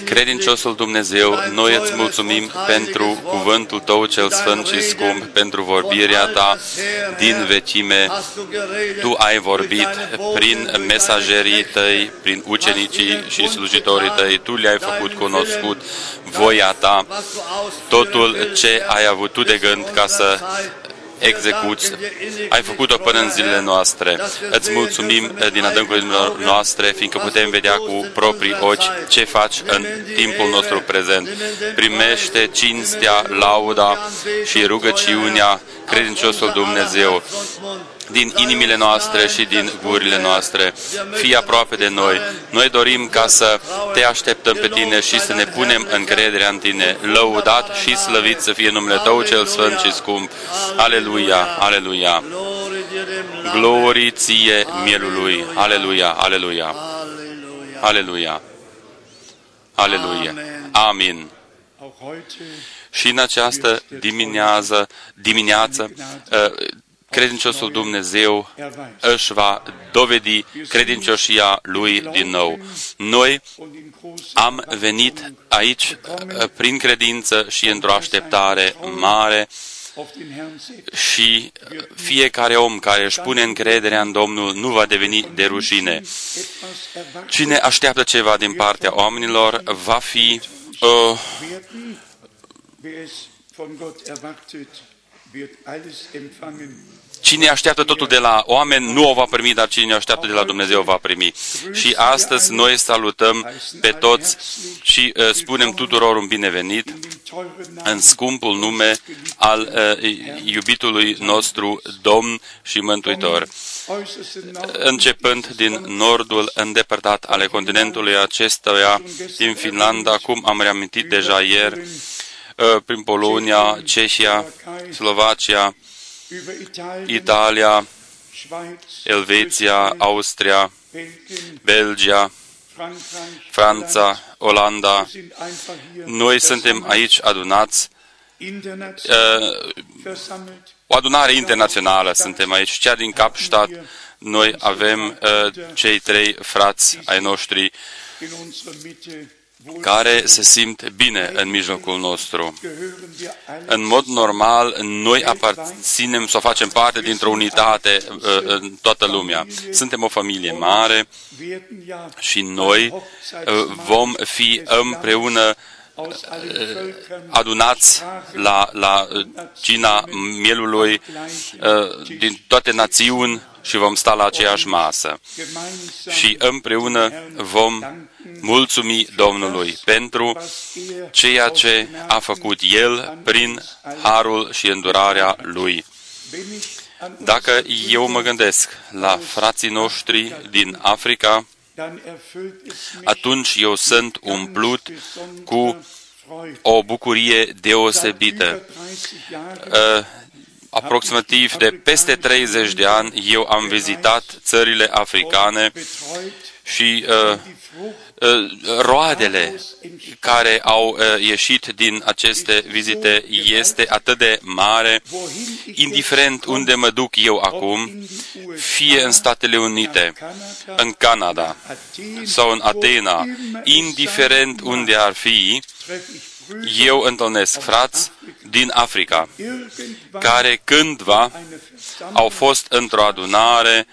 Credinciosul Dumnezeu, noi îți mulțumim pentru cuvântul Tău cel sfânt și scump, pentru vorbirea Ta din vechime. Tu ai vorbit prin mesagerii Tăi, prin ucenicii și slujitorii Tăi. Tu le-ai făcut cunoscut voia Ta, totul ce ai avut Tu de gând ca să execuți. Ai făcut-o până în zilele noastre. Îți mulțumim din adâncurile noastre, fiindcă putem vedea cu proprii ochi ce faci în timpul nostru prezent. Primește cinstea, lauda și rugăciunea, credinciosul Dumnezeu, din inimile noastre și din gurile noastre. Fii aproape de noi. Noi dorim ca să Te așteptăm pe Tine și să ne punem încrederea în Tine. Lăudat și slăvit să fie numele Tău cel sfânt și scump. Aleluia, aleluia. Glorii Ție mielului. Aleluia, aleluia. Aleluia. Aleluia. Amin. Și în această dimineață, credinciosul Dumnezeu își va dovedi credincioșia Lui din nou. Noi am venit aici prin credință și într-o așteptare mare și fiecare om care își pune încrederea în Domnul nu va deveni de rușine. Cine așteaptă ceva din partea oamenilor va fi cine așteaptă totul de la oameni nu o va primi, dar cine așteaptă de la Dumnezeu va primi. Și astăzi noi salutăm pe toți și spunem tuturor un binevenit în scumpul nume al iubitului nostru Domn și Mântuitor. Începând din nordul îndepărtat ale continentului acestuia, din Finlanda, cum am reamintit deja ieri, prin Polonia, Cehia, Slovacia, Italia, Elveția, Austria, Belgia, Franța, Olanda. Noi suntem aici adunați, o adunare internațională suntem aici, cea din Kapstadt. Noi avem cei 3 frați ai noștri care se simt bine în mijlocul nostru. În mod normal, noi aparținem să facem parte dintr-o unitate în toată lumea. Suntem o familie mare și noi vom fi împreună adunați la cina mielului din toate națiuni și vom sta la aceeași masă. Și împreună vom mulțumi Domnului pentru ceea ce a făcut El prin harul și îndurarea Lui. Dacă eu mă gândesc la frații noștri din Africa, atunci eu sunt umplut cu o bucurie deosebită. Aproximativ de peste 30 de ani eu am vizitat țările africane și roadele care au ieșit din aceste vizite este atât de mare, indiferent unde mă duc eu acum, fie în Statele Unite, în Canada sau în Atena, indiferent unde ar fi, eu întâlnesc frați din Africa, care cândva au fost într-o adunare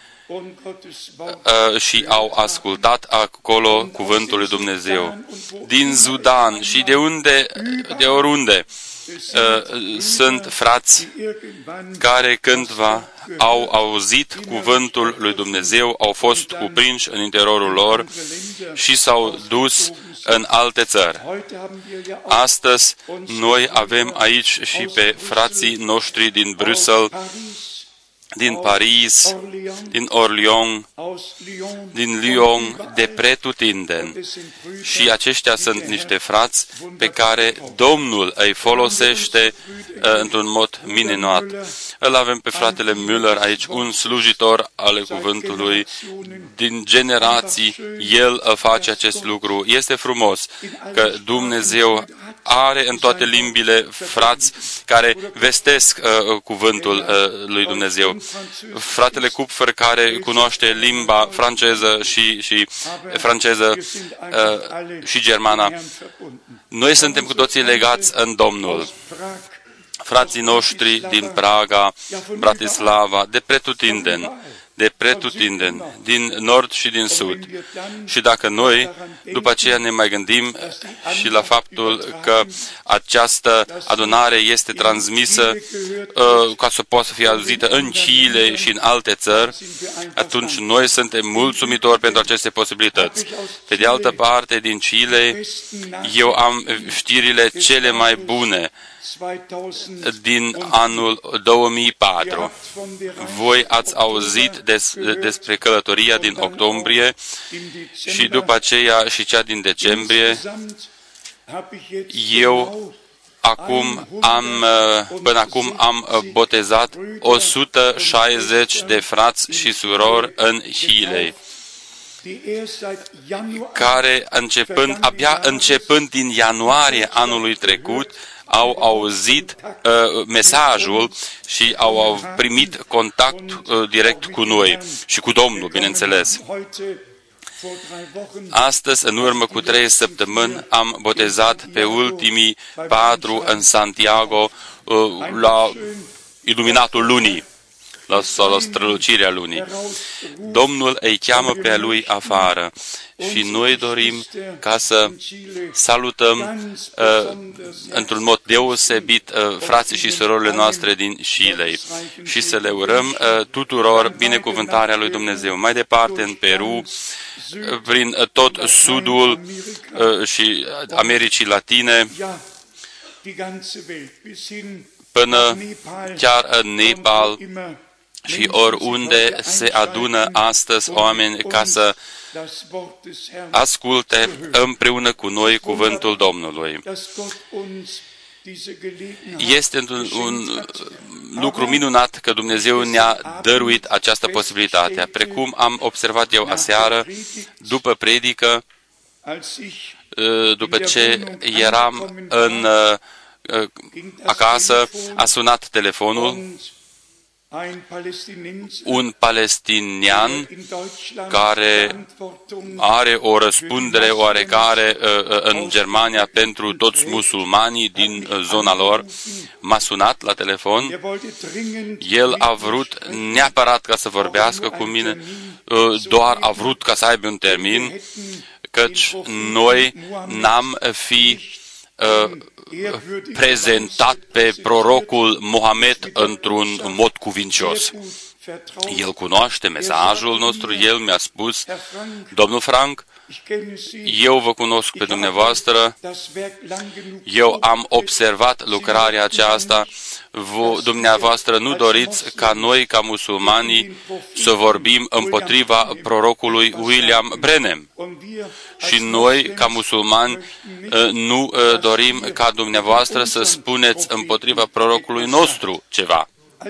și au ascultat acolo cuvântul lui Dumnezeu. Din Sudan și de oriunde sunt frați care cândva au auzit cuvântul lui Dumnezeu, au fost cuprinși în interiorul lor și s-au dus în alte țări. Astăzi noi avem aici și pe frații noștri din Bruxelles, din Paris, din Orléans, din Lyon, de pretutindeni. Și aceștia sunt niște frați pe care Domnul îi folosește într-un mod minunat. Îl avem pe fratele Müller aici, un slujitor al cuvântului. Din generații, el face acest lucru. Este frumos că Dumnezeu are în toate limbile frați care vestesc cuvântul lui Dumnezeu. Fratele Kupfer care cunoaște limba franceză și franceză și germana. Noi suntem cu toții legați în Domnul. Frații noștri din Praga, Bratislava, de pretutindeni, din nord și din sud. Și dacă noi, după aceea ne mai gândim și la faptul că această adunare este transmisă ca să poată să fie auzită în Chile și în alte țări, atunci noi suntem mulțumitori pentru aceste posibilități. Pe de altă parte, din Chile, eu am știrile cele mai bune din anul 2004. Voi ați auzit despre călătoria din octombrie și după aceea și cea din decembrie. Eu până acum am botezat 160 de frați și surori în Chile, care abia începând din ianuarie anului trecut, au auzit mesajul și au primit contact direct cu noi și cu Domnul, bineînțeles. Astăzi, în urmă cu 3 săptămâni, am botezat pe ultimii 4 în Santiago la iluminatul lunii, la strălucirea lunii. Domnul îi cheamă pe a lui afară și noi dorim ca să salutăm într-un mod deosebit frații și surorile noastre din Chile și să le urăm tuturor binecuvântarea lui Dumnezeu. Mai departe, în Peru, prin tot sudul și Americii Latine, până chiar în Nepal și oriunde se adună astăzi oameni ca să asculte împreună cu noi cuvântul Domnului. Este un lucru minunat că Dumnezeu ne-a dăruit această posibilitate. Precum am observat eu aseară, după predică, după ce eram acasă, a sunat telefonul. Un palestinian care are o răspundere oarecare în Germania pentru toți musulmanii din zona lor, m-a sunat la telefon. El a vrut neapărat ca să vorbească cu mine, doar a vrut ca să aibă un termin, căci noi n-am fi prezentat pe prorocul Mohamed într-un mod cuvincios. El cunoaște mesajul nostru, el mi-a spus: domnul Frank, eu vă cunosc pe dumneavoastră, eu am observat lucrarea aceasta, dumneavoastră nu doriți ca noi, ca musulmanii, să vorbim împotriva prorocului William Branham. Și noi, ca musulmani, nu dorim ca dumneavoastră să spuneți împotriva prorocului nostru ceva.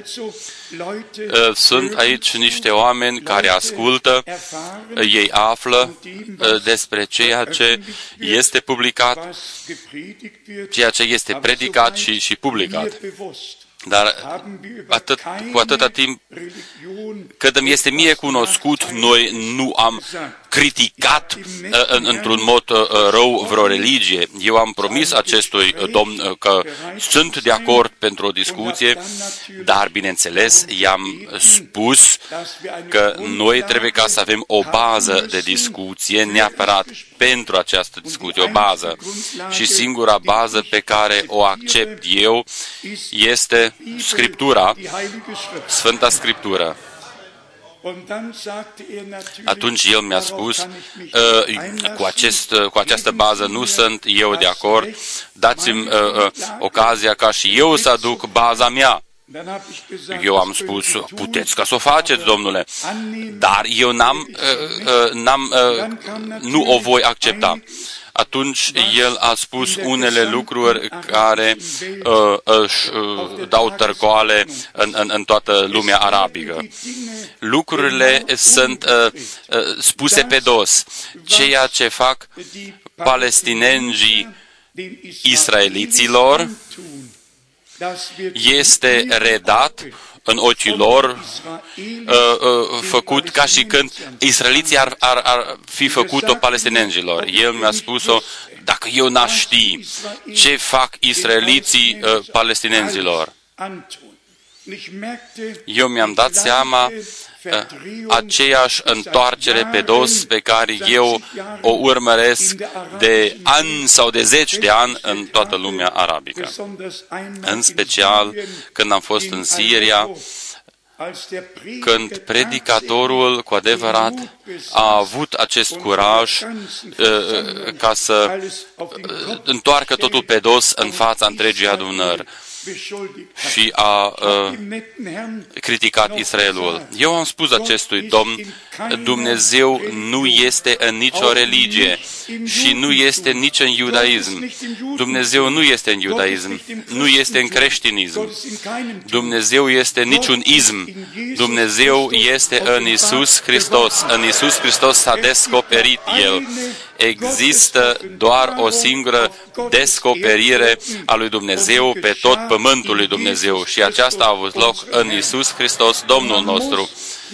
Sunt aici niște oameni care ascultă, ei află despre ceea ce este publicat, ceea ce este predicat și publicat. Dar cu atâta timp cât îmi este mie cunoscut, noi nu am criticat într-un mod rău vreo religie. Eu am promis acestui domn că sunt de acord pentru o discuție, dar, bineînțeles, i-am spus că noi trebuie ca să avem o bază de discuție neapărat pentru această discuție, o bază. Și singura bază pe care o accept eu este Scriptura, Sfânta Scriptură. Atunci el mi-a spus, cu această bază nu sunt eu de acord, dați-mi ocazia ca și eu să aduc baza mea. Eu am spus, puteți ca să o faceți, domnule, dar eu nu o voi accepta. Atunci el a spus unele lucruri care își dau tărcoale în toată lumea arabică. Lucrurile sunt spuse pe dos. Ceea ce fac palestinenzii israeliților este redat în ochii lor, făcut ca și când israeliții ar fi făcut-o palestinenilor. El mi-a spus-o, dacă eu n-aș ști ce fac israeliții palestinenilor. Eu mi-am dat seama aceeași întoarcere pe dos pe care eu o urmăresc de ani sau de zeci de ani în toată lumea arabică. În special când am fost în Siria, când predicatorul cu adevărat a avut acest curaj ca să întoarcă totul pe dos în fața întregii adunări și a criticat Israelul. Eu am spus acestui domn, Dumnezeu nu este în nicio religie și nu este nici în iudaism. Dumnezeu nu este în iudaism, nu este în creștinism. Dumnezeu este niciun ism. Dumnezeu este în Iisus Hristos. În Iisus Hristos s-a descoperit El. Există doar o singură descoperire a lui Dumnezeu pe tot pământul lui Dumnezeu și aceasta a avut loc în Iisus Hristos, Domnul nostru.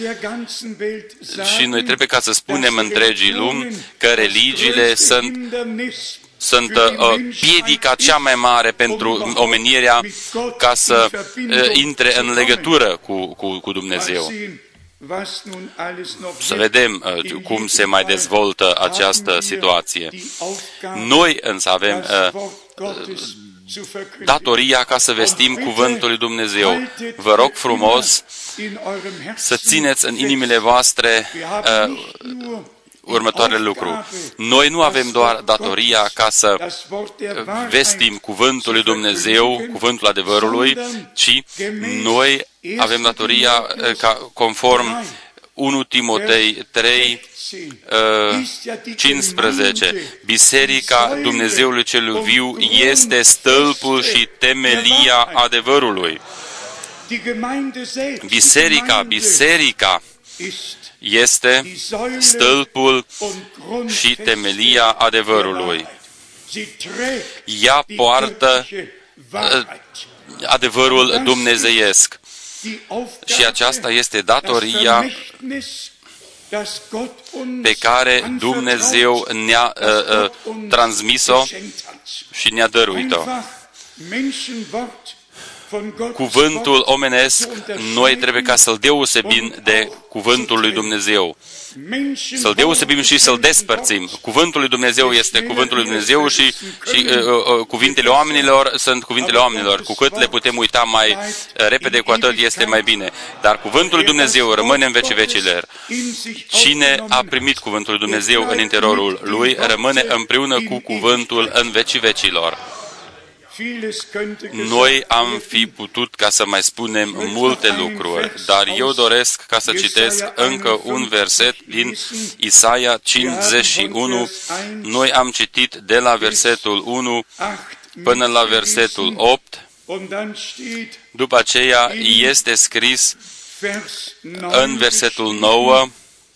Și noi trebuie ca să spunem întregii lumi că religiile sunt piedica cea mai mare pentru omenirea ca să intre în legătură cu Dumnezeu. Să vedem cum se mai dezvoltă această situație. Noi însă avem datoria ca să vestim cuvântul lui Dumnezeu. Vă rog frumos să țineți în inimile voastre următoarele lucru. Noi nu avem doar datoria ca să vestim cuvântul lui Dumnezeu, cuvântul adevărului, ci noi avem datoria ca conform 1 Timotei 3, 15. Biserica Dumnezeului cel viu este stâlpul și temelia adevărului. Biserica este stâlpul și temelia adevărului. Ea poartă adevărul dumnezeiesc. Și aceasta este datoria pe care Dumnezeu ne-a transmis-o și ne-a dăruit-o. Cuvântul omenesc, noi trebuie ca să-l deosebim de cuvântul lui Dumnezeu. Să-l deosebim și să-l despărțim. Cuvântul lui Dumnezeu este cuvântul lui Dumnezeu și cuvintele oamenilor sunt cuvintele oamenilor. Cu cât le putem uita mai repede, cu atât este mai bine. Dar cuvântul lui Dumnezeu rămâne în vecii vecilor. Cine a primit cuvântul lui Dumnezeu în interiorul lui, rămâne împreună cu cuvântul în vecii vecilor. Noi am fi putut ca să mai spunem multe lucruri, dar eu doresc ca să citesc încă un verset din Isaia 51. Noi am citit de la versetul 1 până la versetul 8. După aceea este scris în versetul 9,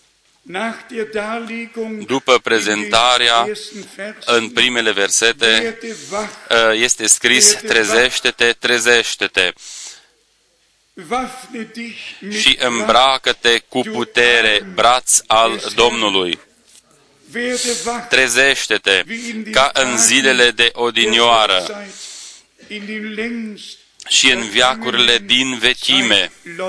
după prezentarea în primele versete, este scris: trezește-te, trezește-te și îmbracă-te cu putere, braț al Domnului. Trezește-te ca în zilele de odinioară și în veacurile din vechime.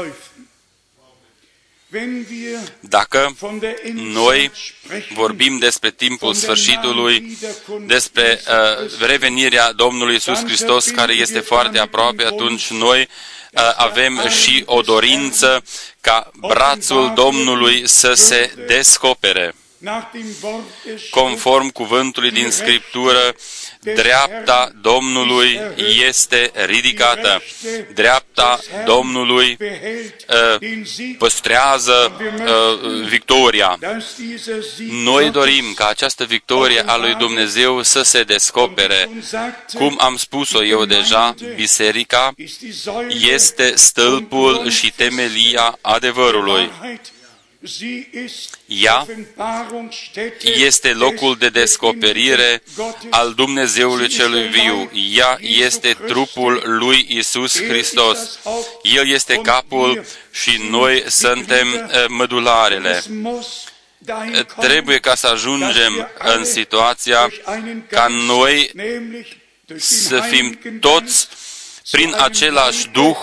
Dacă noi vorbim despre timpul sfârșitului, despre revenirea Domnului Iisus Hristos, care este foarte aproape, atunci noi avem și o dorință ca brațul Domnului să se descopere. Conform cuvântului din Scriptură, dreapta Domnului este ridicată. Dreapta Domnului păstrează victoria. Noi dorim ca această victorie a lui Dumnezeu să se descopere. Cum am spus-o eu deja, biserica este stâlpul și temelia adevărului. Ea este locul de descoperire al Dumnezeului celui viu. Ea este trupul lui Iisus Hristos. El este capul și noi suntem mădularele. Trebuie ca să ajungem în situația ca noi să fim toți prin același Duh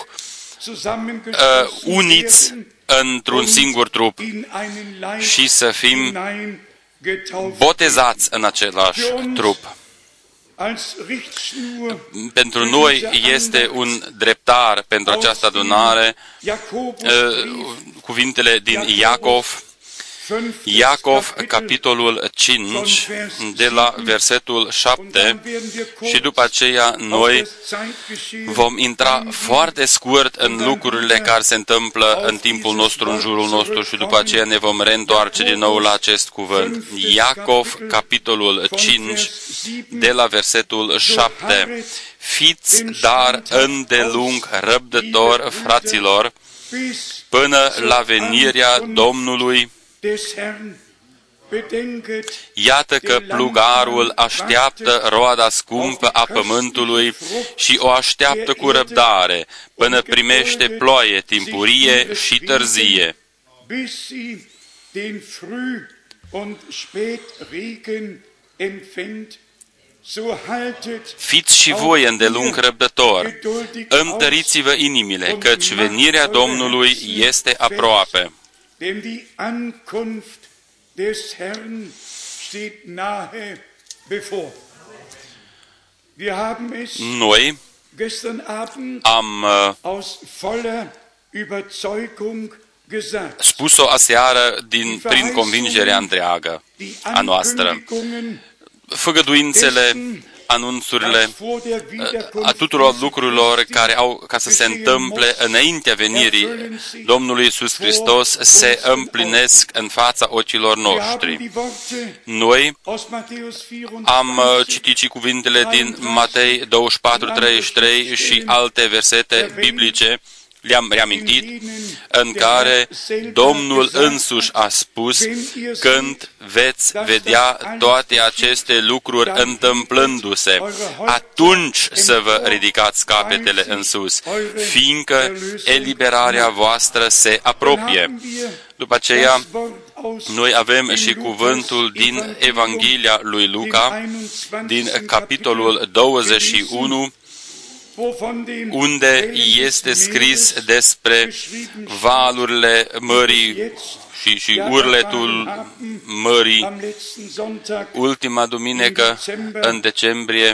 uniți într-un singur trup și să fim botezați în același trup. Pentru noi este un dreptar pentru această adunare cuvintele din Iacov, capitolul 5, de la versetul 7, și după aceea noi vom intra foarte scurt în lucrurile care se întâmplă în timpul nostru, în jurul nostru, și după aceea ne vom reîntoarce din nou la acest cuvânt. Iacov, capitolul 5, de la versetul 7. Fiți dar îndelung răbdători, fraților, până la venirea Domnului. Iată că plugarul așteaptă roada scumpă a pământului și o așteaptă cu răbdare până primește ploaie timpurie și târzie. Fiți și voi îndelung răbdători, întăriți-vă inimile, căci venirea Domnului este aproape. Denn die Ankunft des Herrn steht nahe bevor. Wir haben es gestern Abend aus voller Überzeugung gesagt. Spus-o aseară prin convingerea întreagă a noastră. Făgăduințele, anunțurile a tuturor lucrurilor care au ca să se întâmple înaintea venirii Domnului Iisus Hristos se împlinesc în fața ochilor noștri. Noi am citit și cuvintele din Matei 24:33 și alte versete biblice, le-am reamintit, în care Domnul însuși a spus: când veți vedea toate aceste lucruri întâmplându-se, atunci să vă ridicați capetele în sus, fiindcă eliberarea voastră se apropie. După aceea, noi avem și cuvântul din Evanghelia lui Luca, din capitolul 21, unde este scris despre valurile mării și urletul mării. Ultima duminică, în decembrie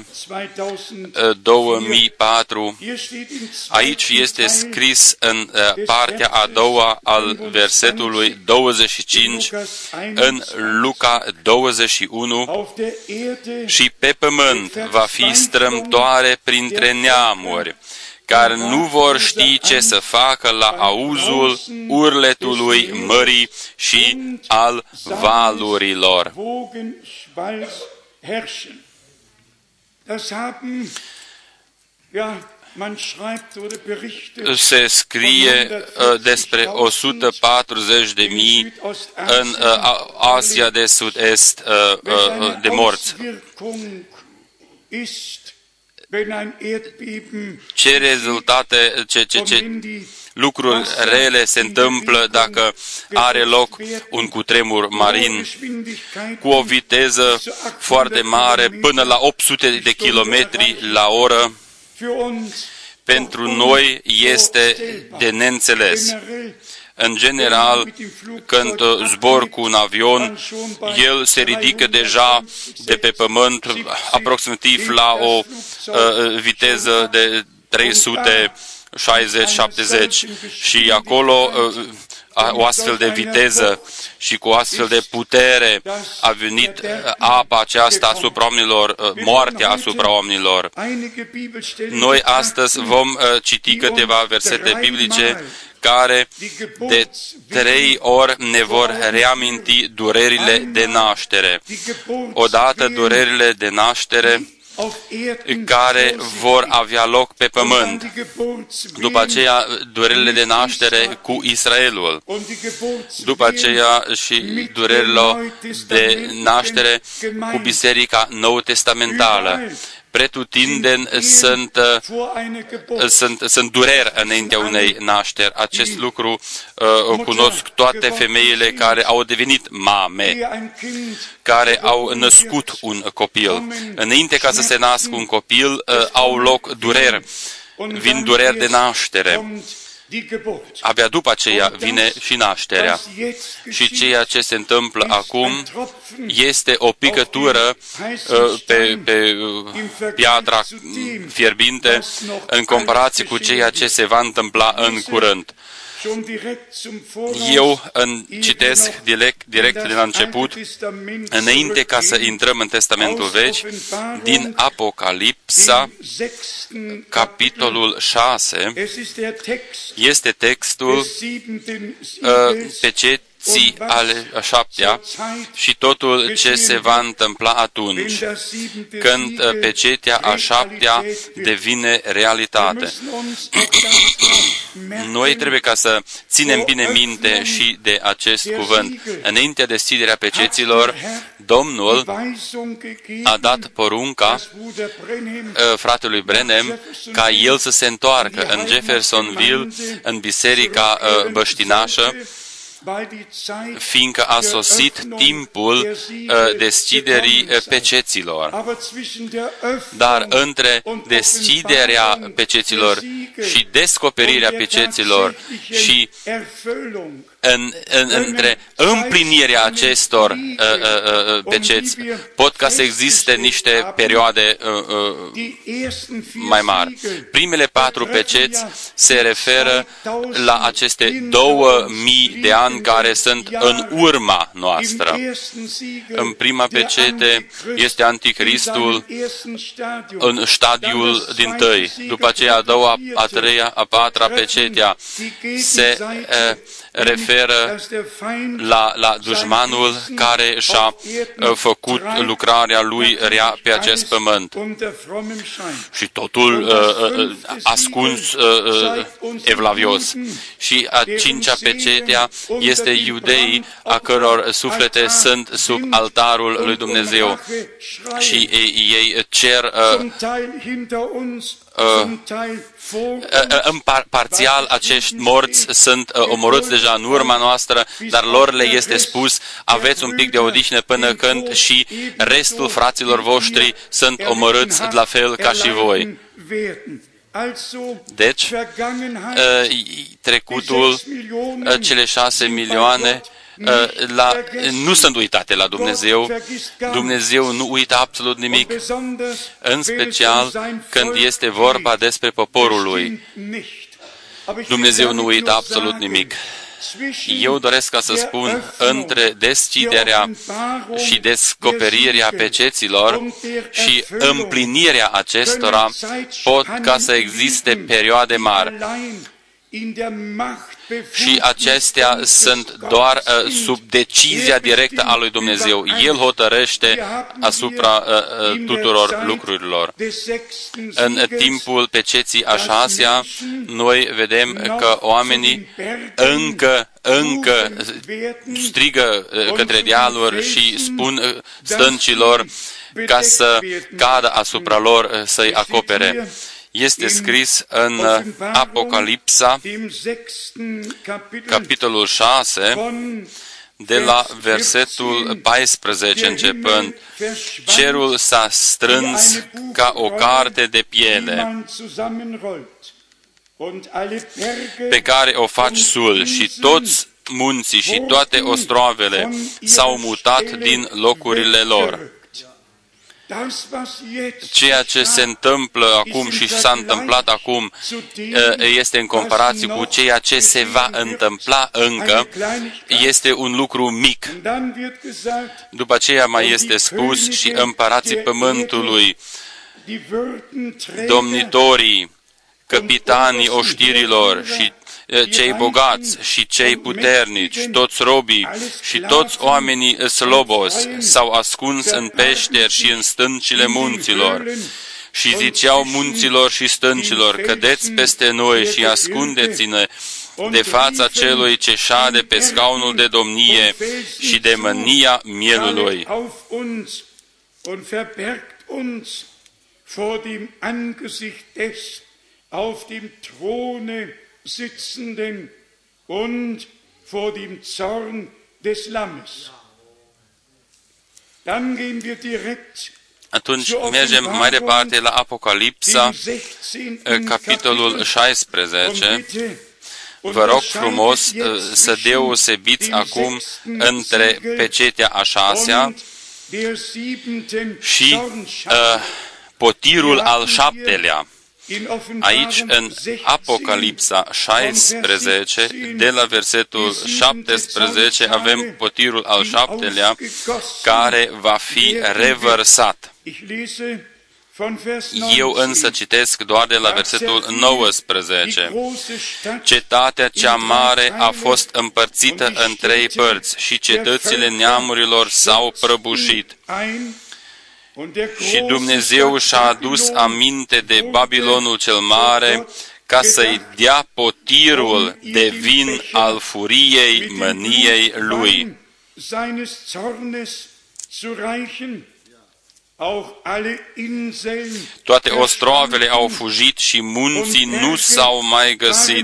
2004, aici este scris în partea a doua al versetului 25, în Luca 21, și pe pământ va fi strâmtoare printre neamuri, care nu vor ști ce să facă la auzul urletului mării și al valurilor. Se scrie despre 140.000 în Asia de Sud-Est de morți. Ce rezultate, ce lucruri rele se întâmplă dacă are loc un cutremur marin cu o viteză foarte mare, până la 800 de kilometri la oră. Pentru noi este de neînțeles. În general, când zbor cu un avion, el se ridică deja de pe pământ aproximativ la o viteză de 360-70 și acolo o astfel de viteză și cu o astfel de putere a venit apa aceasta asupra oamenilor, moartea asupra oamenilor. Noi astăzi vom citi câteva versete biblice care de 3 ori ne vor reaminti durerile de naștere. Odată durerile de naștere care vor avea loc pe pământ. După aceea, durerile de naștere cu Israelul. După aceea și durerile de naștere cu Biserica Nou-Testamentală. Pretutindeni sunt dureri înaintea unei nașteri. Acest lucru cunosc toate femeile care au devenit mame, care au născut un copil. Înainte ca să se nască un copil, au loc dureri. Vin dureri de naștere. Abia după aceea vine și nașterea. Și ceea ce se întâmplă acum este o picătură pe piatra fierbinte în comparație cu ceea ce se va întâmpla în curând. Eu citesc direct de la început, înainte ca să intrăm în Testamentul Vechi, din Apocalipsa, capitolul 6, este textul peceții ale a șaptea și totul ce se va întâmpla atunci, când pecetea a șaptea devine realitate. Noi trebuie ca să ținem bine minte și de acest cuvânt. Înainte de deschiderea peceților, Domnul a dat porunca fratelui Branham ca el să se întoarcă în Jeffersonville, în biserica băștinașă, fiindcă a sosit timpul deschiderii peceților. Dar între deschiderea peceților și descoperirea peceților și între împlinirea acestor peceți pot ca să existe niște perioade mai mari. Primele 4 peceți se referă la aceste 2000 de ani care sunt în urma noastră. În prima pecete este Anticristul în stadiul dintâi. După aceea a doua, a treia, a patra pecetea se referă la dușmanul care și-a făcut lucrarea lui rea pe acest pământ. Și totul ascuns evlavios. Și a 5-a pecetea este iudeii a căror suflete sunt sub altarul lui Dumnezeu. Și ei cer parțial acești morți sunt omorâți deja în urma noastră, dar lor le este spus, aveți un pic de odihnă până când și restul fraților voștri sunt omorâți la fel ca și voi. Deci, trecutul, cele 6 milioane, nu sunt uitate la Dumnezeu. Dumnezeu nu uită absolut nimic, în special când este vorba despre poporul lui. Dumnezeu nu uită absolut nimic. Eu doresc ca să spun, între deschiderea și descoperirea peceților și împlinirea acestora pot ca să existe perioade mari. Și acestea sunt doar sub decizia directă a lui Dumnezeu. El hotărăște asupra tuturor lucrurilor. În timpul peceții a 6-a, noi vedem că oamenii încă strigă către dealuri și spun stâncilor ca să cadă asupra lor, să-i acopere. Este scris în Apocalipsa, capitolul 6, de la versetul 14 începând. Cerul s-a strâns ca o carte de piele, pe care o faci sul, și toți munții și toate ostroavele s-au mutat din locurile lor. Ceea ce se întâmplă acum și s-a întâmplat acum este în comparație cu ceea ce se va întâmpla încă, este un lucru mic. După aceea mai este spus și împărații pământului, domnitorii, capitanii oștirilor și cei bogați și cei puternici, toți robii și toți oamenii slobozi s-au ascuns în peșteri și în stâncile munților. Și ziceau munților și stâncilor, cădeți peste noi și ascundeți-ne de fața celui ce șade pe scaunul de domnie și de mânia mielului. Vor dem Angesicht des auf dem Throne sitzenden und vor dem Zorn des Lammes. Dann gehen wir direkt. Atunci mergem mai departe la Apocalipsa, capitolul 16. Vă rog frumos să deosebiți acum între pecetea a 6-a și potirul al 7-lea. Aici, în Apocalipsa 16, de la versetul 17, avem potirul al 7-lea, care va fi revărsat. Eu însă citesc doar de la versetul 19. Cetatea cea mare a fost împărțită în 3 părți și cetățile neamurilor s-au prăbușit. Și Dumnezeu și-a adus aminte de Babilonul cel mare ca să-i dea potirul de vin al furiei mâniei lui. Toate ostroavele au fugit și munții nu s-au mai găsit.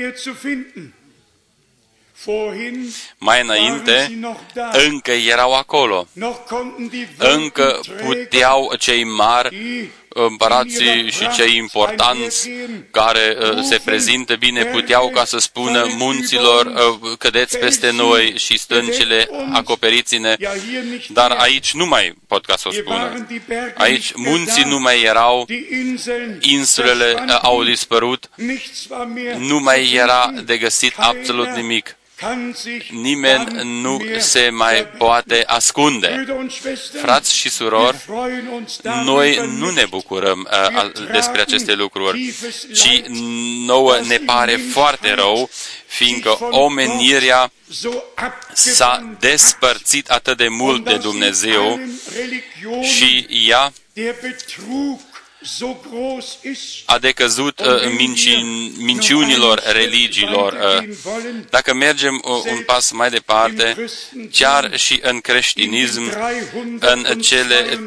Mai înainte, încă erau acolo. Încă puteau cei mari, împărații și cei importanți care se prezintă bine, puteau ca să spună munților, cădeți peste noi și stâncile, acoperiți-ne, dar aici nu mai pot ca să o spună. Aici munții nu mai erau, insulele au dispărut, nu mai era de găsit absolut nimic. Nimeni nu se mai poate ascunde. Frați și surori, noi nu ne bucurăm despre aceste lucruri, ci nouă ne pare foarte rău, fiindcă omenirea s-a despărțit atât de mult de Dumnezeu și ea a decăzut minciunilor religiilor. Dacă mergem un pas mai departe, chiar și în creștinism, în cele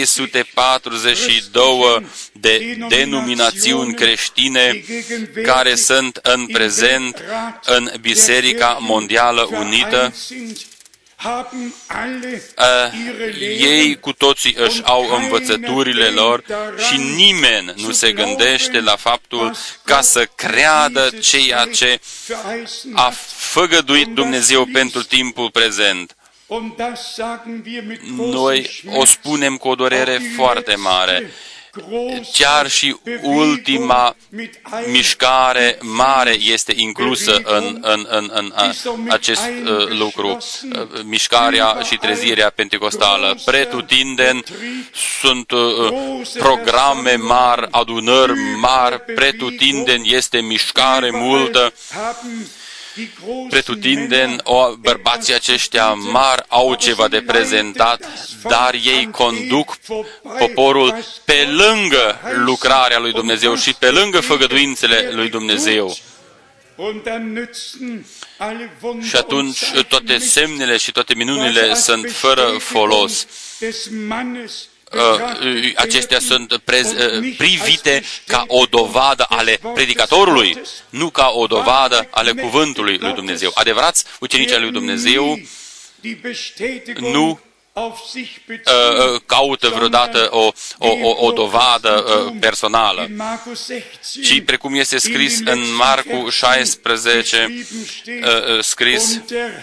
342 de denominațiuni creștine care sunt în prezent în Biserica Mondială Unită, ei cu toții își au învățăturile lor și nimeni nu se gândește la faptul ca să creadă ceea ce a făgăduit Dumnezeu pentru timpul prezent. Noi o spunem cu o durere foarte mare. Chiar și ultima mișcare mare este inclusă în acest lucru. Mișcarea și trezirea pentecostală. Pretutindeni sunt programe mari, adunări mari, pretutindeni este mișcare multă. Pretutindeni, bărbații aceștia mari au ceva de prezentat, dar ei conduc poporul pe lângă lucrarea lui Dumnezeu și pe lângă făgăduințele lui Dumnezeu. Și atunci toate semnele și toate minunile sunt fără folos. Acestea sunt privite ca o dovadă ale predicatorului, nu ca o dovadă ale cuvântului lui Dumnezeu. Adevărați ucenicii lui Dumnezeu nu caută vreodată o dovadă personală, ci precum este scris în Marcu 16, scris: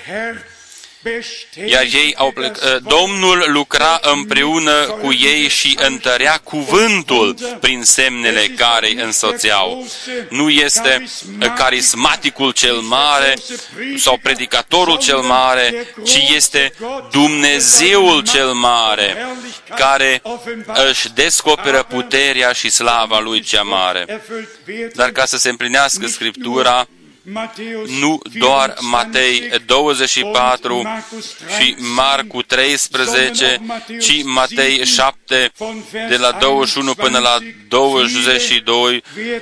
iar ei au plecat. Domnul lucra împreună cu ei și întărea cuvântul prin semnele care îi însoțeau. Nu este carismaticul cel mare sau predicatorul cel mare, ci este Dumnezeul cel mare care își descoperă puterea și slava Lui cea mare. Dar ca să se împlinească Scriptura, nu doar Matei 24 și Marcu 13, ci Matei 7, de la 21 până la 22.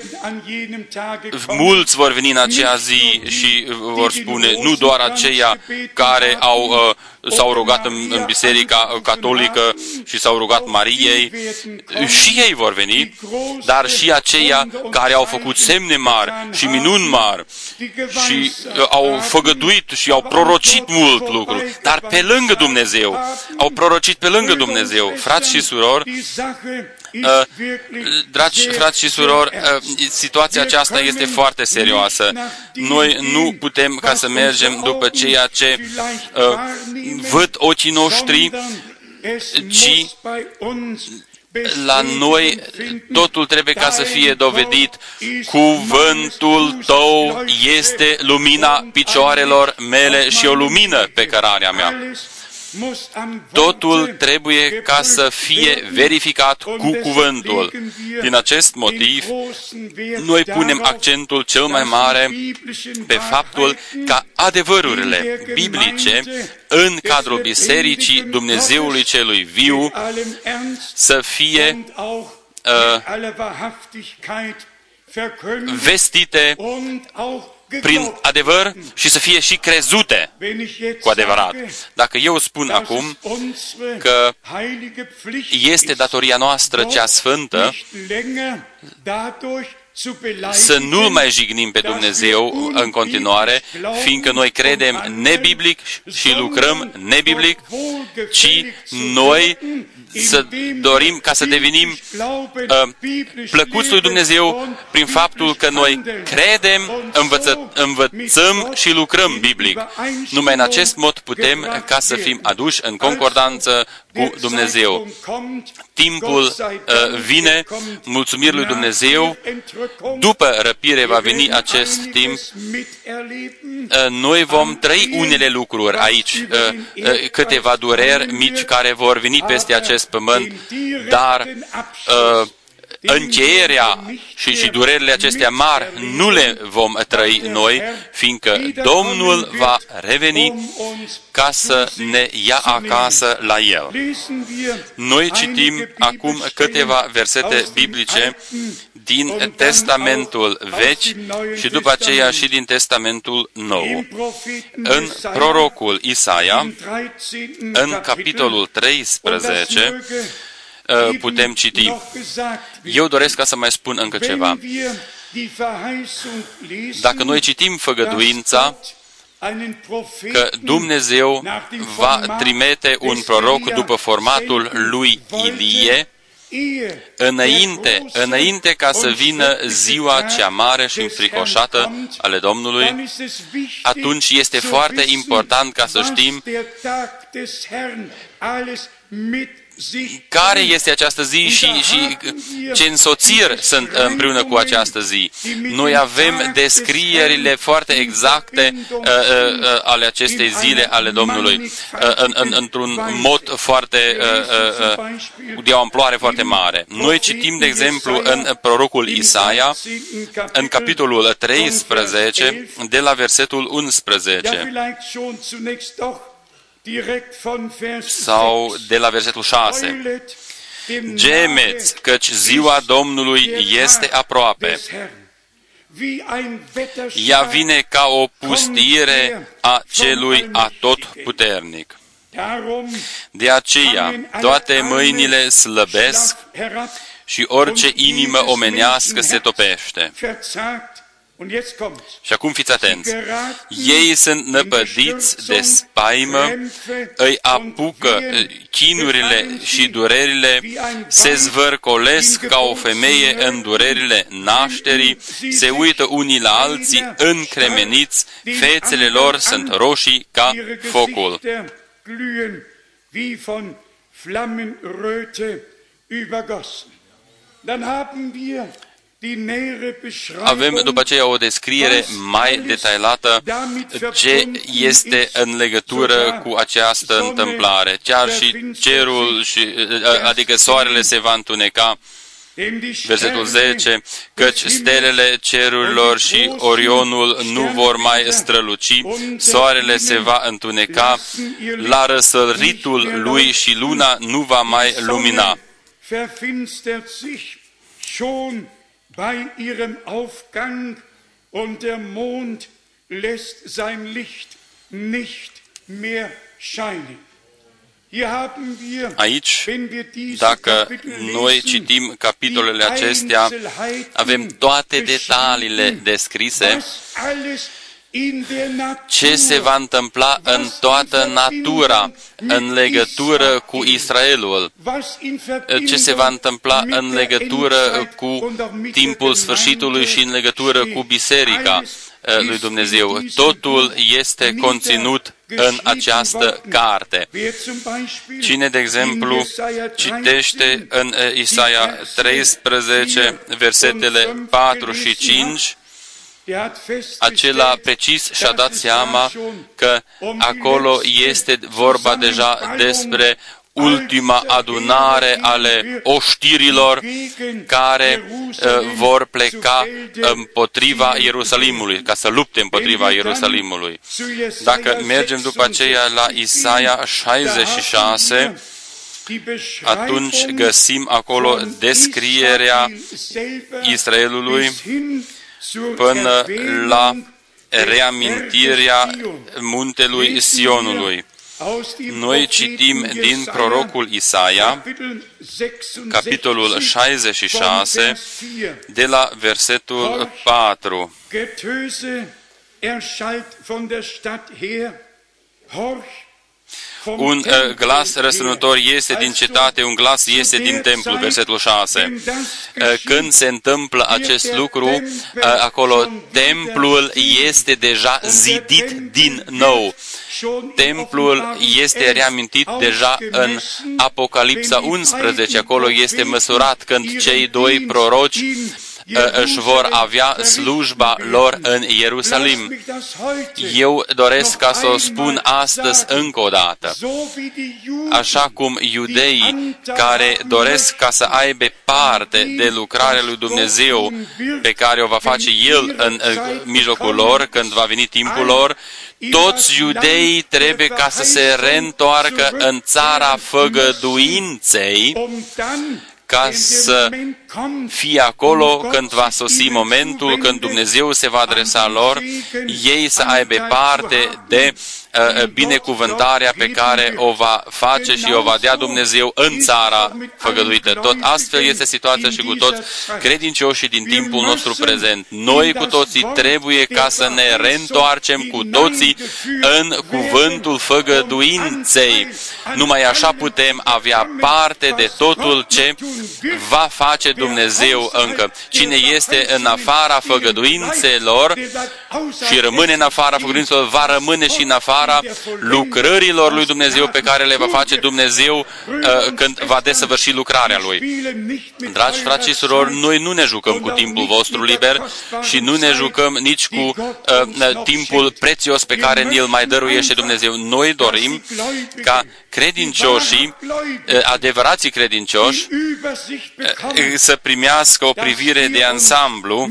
Mulți vor veni în aceea zi și vor spune, nu doar aceia care s-au rugat în Biserica Catolică și s-au rugat Mariei, și ei vor veni, dar și aceia care au făcut semne mari și minuni mari și au făgăduit și au prorocit mult lucru, dar pe lângă Dumnezeu, au prorocit pe lângă Dumnezeu. Frați și surori, dragi frați și surori, situația aceasta este foarte serioasă. Noi nu putem ca să mergem după ceea ce văd ochii noștri, ci la noi totul trebuie ca să fie dovedit. Cuvântul tău este lumina picioarelor mele și o lumină pe cărarea mea. Totul trebuie ca să fie verificat cu cuvântul. Din acest motiv, noi punem accentul cel mai mare pe faptul ca adevărurile biblice în cadrul Bisericii Dumnezeului Celui Viu să fie vestite prin adevăr și să fie și crezute cu adevărat. Dacă eu spun acum că este datoria noastră cea sfântă să nu mai jignim pe Dumnezeu în continuare, fiindcă noi credem nebiblic și lucrăm nebiblic, ci noi să dorim ca să devenim plăcuți lui Dumnezeu prin faptul că noi credem, învățăm și lucrăm biblic. Numai în acest mod putem ca să fim aduși în concordanță cu Dumnezeu. Timpul vine, mulțumiri lui Dumnezeu, după răpire va veni acest timp, noi vom trăi unele lucruri aici, câteva dureri mici care vor veni peste acest pământ, dar încheierea și durerile acestea mari nu le vom trăi noi, fiindcă Domnul va reveni ca să ne ia acasă la El. Noi citim acum câteva versete biblice din Testamentul Vechi și după aceea și din Testamentul Nou. În prorocul Isaia, în capitolul 13, putem citi. Eu doresc ca să mai spun încă ceva. Dacă noi citim făgăduința că Dumnezeu va trimite un proroc după formatul lui Ilie, înainte ca să vină ziua cea mare și înfricoșată ale Domnului, atunci este foarte important ca să știm care este această zi și ce însoțiri sunt împreună cu această zi. Noi avem descrierile foarte exacte ale acestei zile ale Domnului, într-un mod foarte, de o amploare foarte mare. Noi citim, de exemplu, în prorocul Isaia, în capitolul 13, de la versetul 11. Sau de la versetul 6. Gemeți, căci ziua Domnului este aproape. Ea vine ca o pustiire a celui atotputernic. De aceea, toate mâinile slăbesc și orice inimă omenească se topește. Și acum fiți atenți. Ei sunt năpădiți de spaimă, îi apucă chinurile și durerile, se zvârcolesc ca o femeie în durerile nașterii, se uită unii la alții încremeniți, fețele lor sunt roșii ca focul. Avem după aceea o descriere mai detaliată ce este în legătură cu această întâmplare. Chiar și cerul, adică soarele se va întuneca Versetul 10, căci stelele cerurilor și Orionul nu vor mai străluci, soarele se va întuneca la răsăritul lui și luna nu va mai lumina. Verfinstert sich schon bei ihrem Aufgang und der Mond lässt sein Licht nicht mehr scheinen. Aici, dacă noi citim capitolele acestea, avem toate detaliile descrise, ce se va întâmpla în toată natura în legătură cu Israelul, ce se va întâmpla în legătură cu timpul sfârșitului și în legătură cu biserica lui Dumnezeu. Totul este conținut în această carte. Cine, de exemplu, citește în Isaia 13, versetele 4 și 5, acela precis și-a dat seama că acolo este vorba deja despre ultima adunare ale oștirilor care vor pleca împotriva Ierusalimului, ca să lupte împotriva Ierusalimului. Dacă mergem după aceea la Isaia 66, atunci găsim acolo descrierea Israelului până la reamintirea muntelui Sionului. Noi citim din prorocul Isaia, capitolul 66, de la versetul 4. Un glas răsunător iese din cetate, un glas iese din templu, versetul 6. Când se întâmplă acest lucru, acolo templul este deja zidit din nou. Templul este reamintit deja în Apocalipsa 11, acolo este măsurat când cei doi proroci își vor avea slujba lor în Ierusalim. Eu doresc ca să o spun astăzi încă o dată. Așa cum iudeii care doresc ca să aibă parte de lucrarea lui Dumnezeu pe care o va face El în mijlocul lor când va veni timpul lor, toți iudeii trebuie ca să se reîntoarcă în țara făgăduinței, ca să fie acolo când va sosi momentul, când Dumnezeu se va adresa lor, ei să aibă parte de binecuvântarea pe care o va face și o va dea Dumnezeu în țara făgăduită. Tot astfel este situația și cu toți credincioșii din timpul nostru prezent. Noi cu toții trebuie ca să ne reîntoarcem cu toții în cuvântul făgăduinței. Numai așa putem avea parte de totul ce va face Dumnezeu încă. Cine este în afara făgăduințelor și rămâne în afara făgăduințelor, va rămâne și în afara lucrărilor lui Dumnezeu pe care le va face Dumnezeu când va desăvârși lucrarea Lui. Dragi frați și surori, noi nu ne jucăm cu timpul vostru liber și nu ne jucăm nici cu timpul prețios pe care ni-l mai dăruiește Dumnezeu. Noi dorim ca credincioșii, adevărații credincioși, să primească o privire de ansamblu.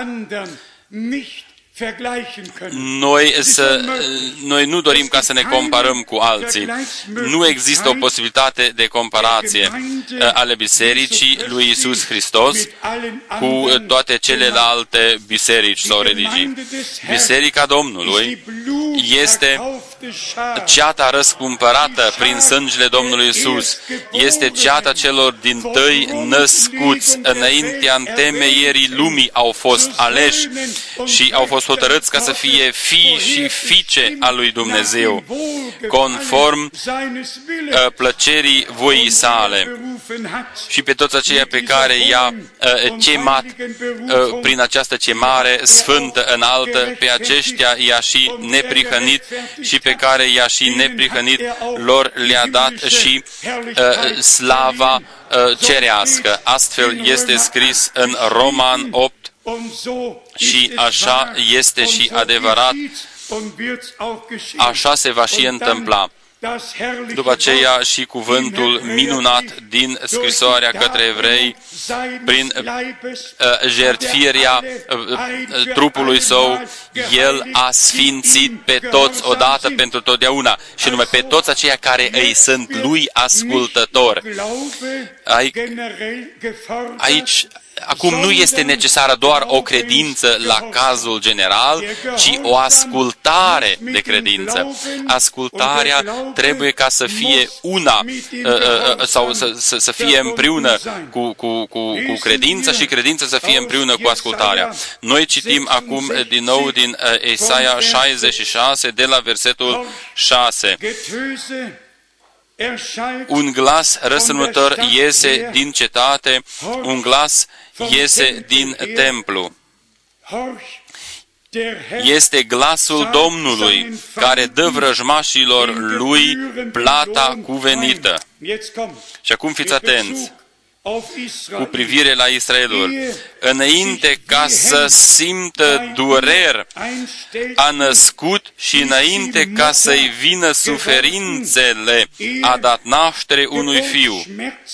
Noi nu dorim ca să ne comparăm cu alții. Nu există o posibilitate de comparație ale Bisericii lui Iisus Hristos cu toate celelalte biserici sau religii. Biserica Domnului este ceata răscumpărată prin sângele Domnului Iisus. Este ceata celor dintâi născuți. Înaintea întemeierii lumii au fost aleși și au fost hotărâți ca să fie fii și fiice a lui Dumnezeu, conform plăcerii voii sale. Și pe toți aceia pe care i-a chemat prin această chemare sfântă înaltă, pe aceștia i-a și neprihănit și pe care i-a și neprihănit, lor le-a dat și slava cerească. Astfel este scris în Roman 8, și așa este și adevărat, așa se va și întâmpla. După aceea și cuvântul minunat din scrisoarea către evrei, prin jertfirea trupului său, El a sfințit pe toți odată pentru totdeauna, și numai pe toți aceia care îi sunt Lui ascultători. Aici, acum nu este necesară doar o credință la cazul general, ci o ascultare de credință. Ascultarea trebuie ca să fie una, sau să fie împreună cu credința, și credința să fie împreună cu ascultarea. Noi citim acum din nou din Isaia 66, de la versetul 6. Un glas răsunător iese din cetate, un glas iese din templu. Este glasul Domnului care dă vrăjmașilor lui plata cuvenită. Și acum fiți atenți cu privire la Israelul. Înainte ca să simtă dureri, a născut, și înainte ca să-i vină suferințele, a dat naștere unui fiu.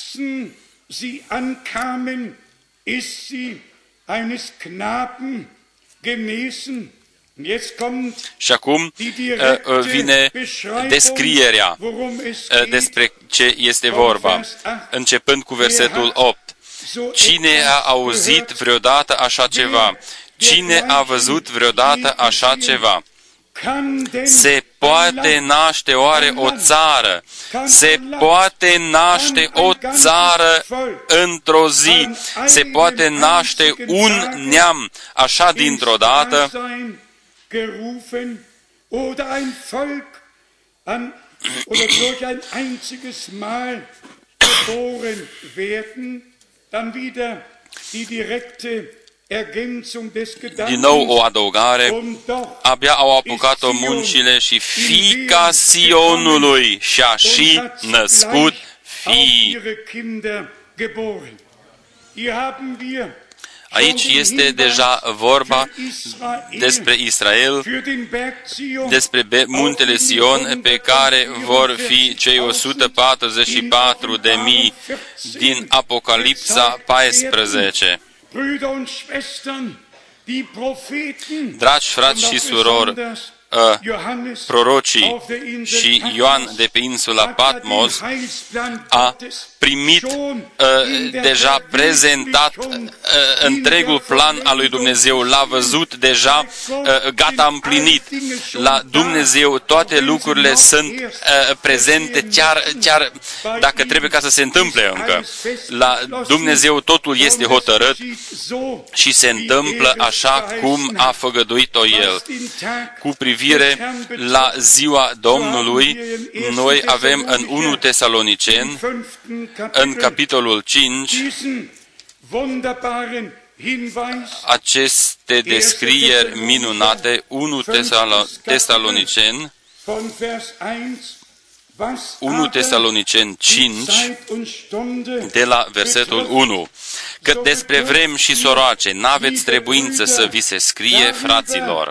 Și acum vine descrierea despre ce este vorba, începând cu versetul 8. Cine a auzit vreodată așa ceva? Cine a văzut vreodată așa ceva? Se poate naște oare o țară? Se poate naște o țară într-o zi? Se poate naște un neam așa dintr-o dată? Din nou o adăugare, abia au apucat-o muncile și fiica Sionului și-a și născut fii. Aici este deja vorba despre Israel, despre muntele Sion, pe care vor fi cei 144.000 din Apocalipsa 14. Dragi frați și surori, prorocii și Ioan de pe insula Patmos a primit deja prezentat întregul plan al lui Dumnezeu, l-a văzut deja gata împlinit. La Dumnezeu toate lucrurile sunt prezente, chiar dacă trebuie ca să se întâmple încă. La Dumnezeu totul este hotărât și se întâmplă așa cum a făgăduit-o El. Cu privire la ziua Domnului, noi avem în 1 Tesaloniceni, în capitolul 5, aceste descrieri minunate. 1 Tesaloniceni 5, de la versetul 1. Că despre vremi și soroace n-aveți trebuință să vi se scrie, fraților.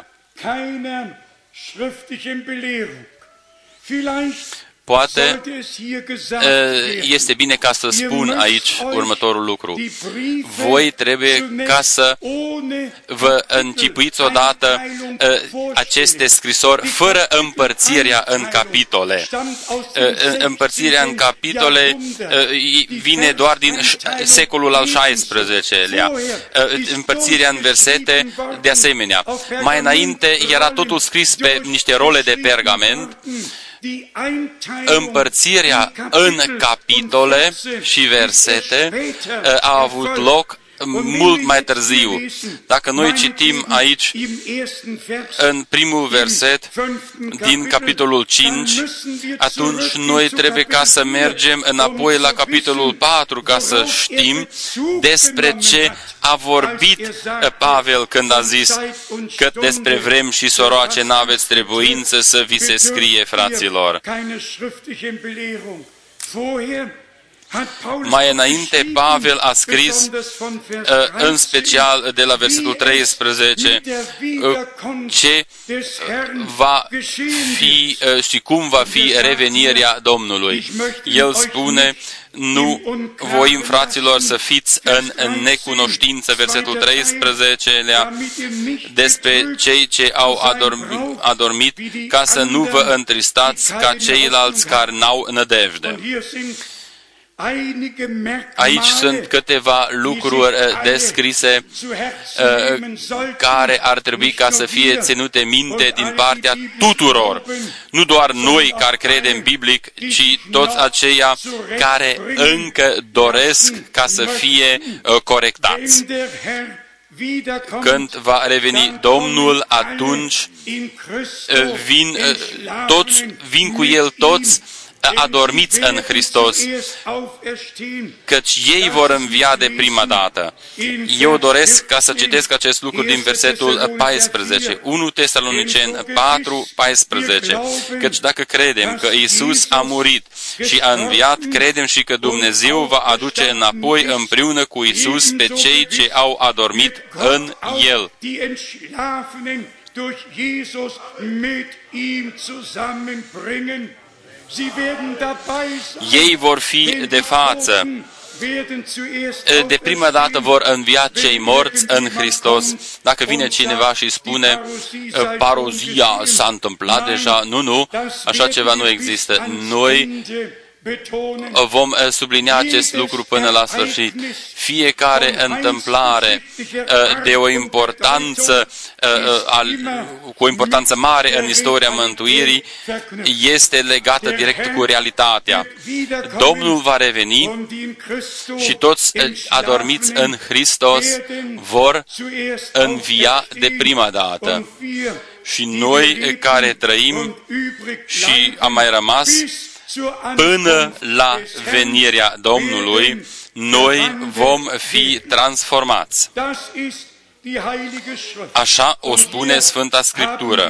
Poate este bine ca să spun aici următorul lucru. Voi trebuie ca să vă închipuiți odată aceste scrisori fără împărțirea în capitole. Împărțirea în capitole vine doar din secolul al XVI-lea. Împărțirea în versete, de asemenea. Mai înainte era totul scris pe niște role de pergament. Împărțirea în capitole și versete a avut loc mult mai târziu. Dacă noi citim aici în primul verset din capitolul 5, atunci noi trebuie ca să mergem înapoi la capitolul 4 ca să știm despre ce a vorbit Pavel când a zis că despre vremi și soroace n-aveți trebuință să vi se scrie, fraților. Mai înainte, Pavel a scris, în special de la versetul 13, ce va fi și cum va fi revenirea Domnului. El spune, nu voim, fraților, să fiți în necunoștință, versetul 13-lea, despre cei ce au adormit, ca să nu vă întristați ca ceilalți care n-au nădejde. Aici sunt câteva lucruri descrise care ar trebui ca să fie ținute minte din partea tuturor. Nu doar noi care credem biblic, ci toți aceia care încă doresc ca să fie corectați. Când va reveni Domnul, atunci vin cu El toți adormiți în Hristos, căci ei vor învia de prima dată. Eu doresc ca să citesc acest lucru din versetul 14, 1 Tesaloniceni 4, 14, căci dacă credem că Iisus a murit și a înviat, credem și că Dumnezeu va aduce înapoi împreună cu Iisus pe cei ce au adormit în El. Ei vor fi de față. De prima dată vor învia cei morți în Hristos. Dacă vine cineva și spune, parozia s-a întâmplat deja, nu, așa ceva nu există. Noi vom sublinia acest lucru până la sfârșit. Fiecare întâmplare de o importanță, cu o importanță mare în istoria mântuirii este legată direct cu realitatea. Domnul va reveni și toți adormiți în Hristos vor învia de prima dată. Și noi care trăim și am mai rămas până la venirea Domnului, noi vom fi transformați. Așa o spune Sfânta Scriptură.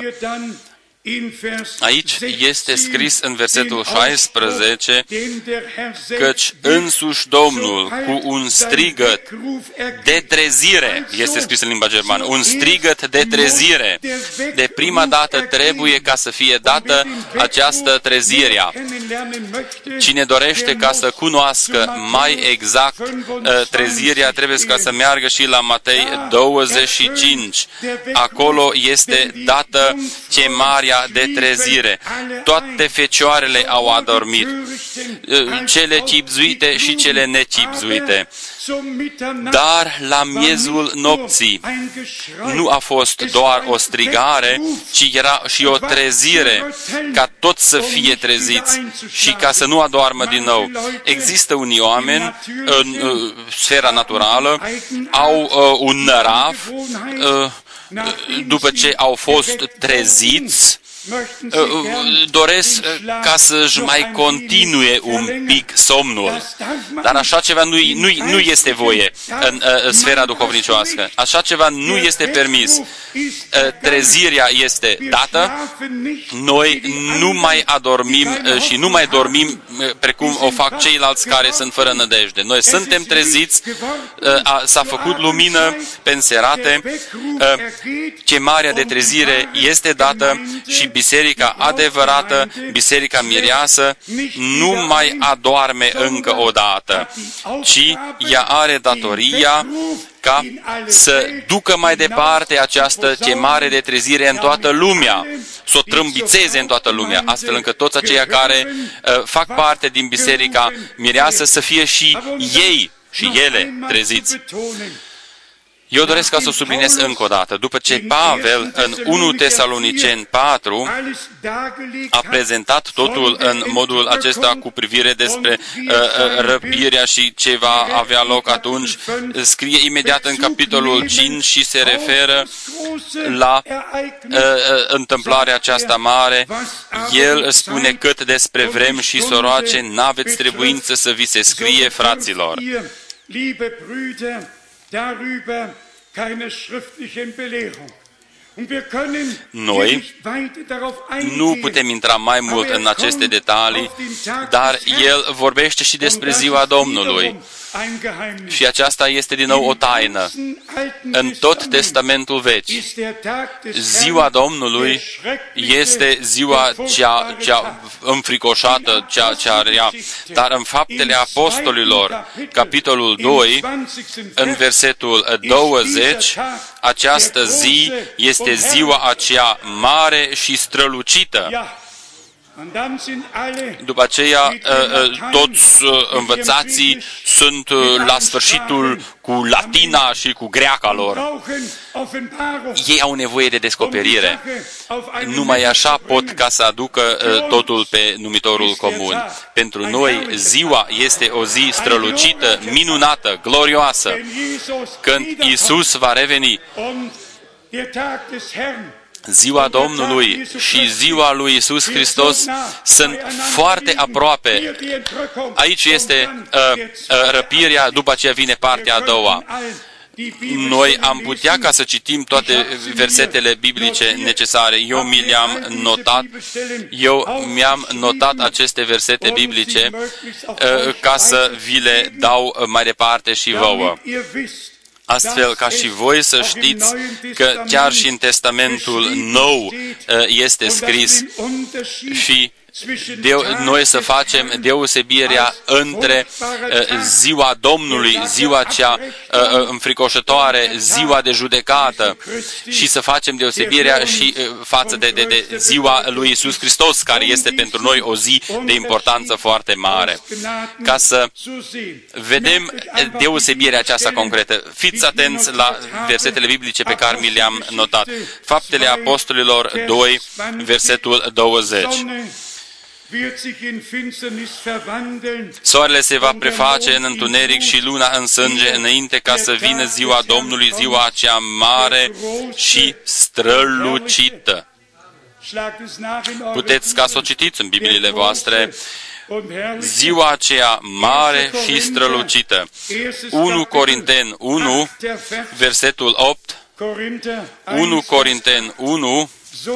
Aici este scris în versetul 16, căci însuși Domnul cu un strigăt de trezire, este scris în limba germană, un strigăt de trezire. De prima dată trebuie ca să fie dată această trezire. Cine dorește ca să cunoască mai exact trezirea, trebuie ca să meargă și la Matei 25. Acolo este dată chemarea de trezire. Toate fecioarele au adormit, cele chibzuite și cele nechibzuite. Dar la miezul nopții nu a fost doar o strigare, ci era și o trezire, ca toți să fie treziți și ca să nu adoarmă din nou. Există unii oameni în sfera naturală, au un nărav, după ce au fost treziți, doresc ca să-și mai continue un pic somnul. Dar așa ceva nu este voie în sfera duhovnicioasă. Așa ceva nu este permis. Trezirea este dată. Noi nu mai adormim și nu mai dormim precum o fac ceilalți care sunt fără nădejde. Noi suntem treziți, s-a făcut lumină penserate, chemarea de trezire este dată și biserica adevărată, biserica mireasă, nu mai adorme încă o dată, ci ea are datoria ca să ducă mai departe această chemare de trezire în toată lumea, să o trâmbițeze în toată lumea, astfel încât toți aceia care fac parte din biserica mireasă să fie și ei și ele treziți. Eu doresc ca să o subliniez încă o dată. După ce Pavel, în 1 Tesaloniceni 4, a prezentat totul în modul acesta cu privire despre răpirea și ce va avea loc atunci, scrie imediat în capitolul 5 și se referă la întâmplarea aceasta mare. El spune cât despre vremi și soroace n-aveți trebuință să vi se scrie, fraților. Darüber keine schriftlichen Belehrung. Noi nu putem intra mai mult în aceste detalii, dar el vorbește și despre ziua Domnului. Și aceasta este din nou o taină. În tot Testamentul Vechi, ziua Domnului este ziua cea înfricoșată, cea rea. Dar în Faptele Apostolilor, capitolul 2, în versetul 20, această zi este ziua aceea mare și strălucită. După aceea, toți învățații sunt la sfârșitul cu latina și cu greaca lor. Ei au nevoie de descoperire. Numai așa pot ca să aducă totul pe numitorul comun. Pentru noi, ziua este o zi strălucită, minunată, glorioasă. Când Iisus va reveni, ziua Domnului și ziua lui Iisus Hristos sunt foarte aproape. Aici este răpirea, după aceea vine partea a doua. Noi am putea ca să citim toate versetele biblice necesare. Eu mi-am notat aceste versete biblice ca să vi le dau mai departe și vouă. Astfel ca și voi să știți că chiar și în Testamentul Nou este scris și noi să facem deosebirea între ziua Domnului, ziua cea înfricoșătoare, ziua de judecată și să facem deosebirea și față de ziua lui Iisus Hristos, care este pentru noi o zi de importanță foarte mare. Ca să vedem deosebirea aceasta concretă. Fiți atenți la versetele biblice pe care mi le-am notat. Faptele Apostolilor 2, versetul 20. Soarele se va preface în întuneric și luna în sânge înainte ca să vină ziua Domnului, ziua aceea mare și strălucită. Puteți ca să o citiți în Bibliile voastre. Ziua aceea mare și strălucită. 1 Corinteni 1, versetul 8. 1 Corinteni 1,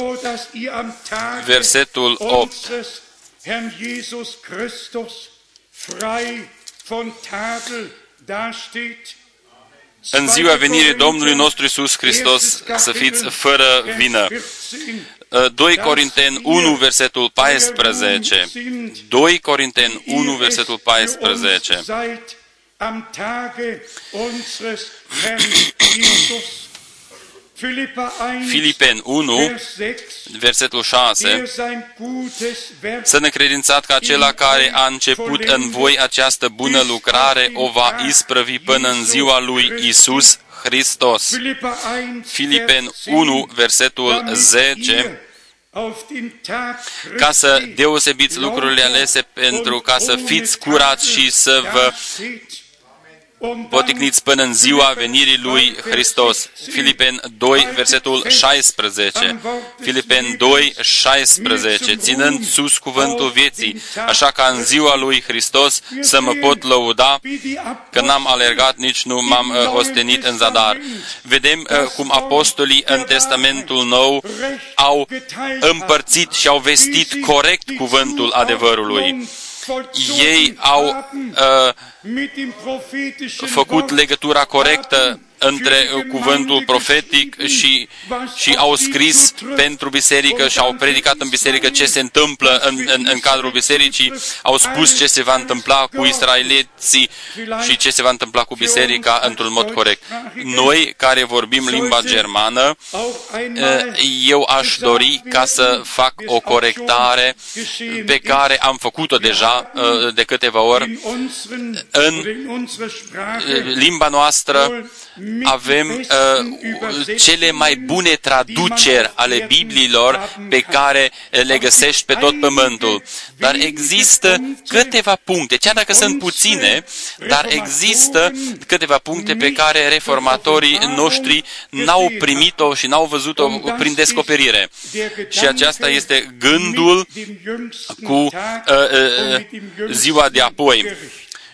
versetul 8. Herrn Jesus Christus frei von Tadel dasteht. În ziua venirii Domnului nostru Iisus Hristos să fiți fără vină. 2 Corinteni 1, versetul 14. 2 Corinteni 1, versetul 14. Filipeni 1, versetul 6, să ne credințați că acela care a început în voi această bună lucrare o va isprăvi până în ziua lui Iisus Hristos. Filipeni 1, versetul 10, ca să deosebiți lucrurile alese pentru ca să fiți curați și să vă poticniți până în ziua venirii lui Hristos. Filipeni 2, versetul 16. Filipeni 2, 16. Ținând sus cuvântul vieții, așa ca în ziua lui Hristos să mă pot lăuda că n-am alergat, nici nu m-am ostenit în zadar. Vedem cum apostolii în Testamentul Nou au împărțit și au vestit corect cuvântul adevărului. Ei au făcut legătura corectă între cuvântul profetic și au scris pentru biserică și au predicat în biserică ce se întâmplă în cadrul bisericii, au spus ce se va întâmpla cu israeliții și ce se va întâmpla cu biserica într-un mod corect. Noi, care vorbim limba germană, eu aș dori ca să fac o corectare pe care am făcut-o deja de câteva ori. În limba noastră avem cele mai bune traduceri ale Bibliilor pe care le găsești pe tot pământul. Dar există câteva puncte, chiar dacă sunt puține, dar există câteva puncte pe care reformatorii noștri n-au primit-o și n-au văzut-o prin descoperire. Și aceasta este gândul cu ziua de apoi.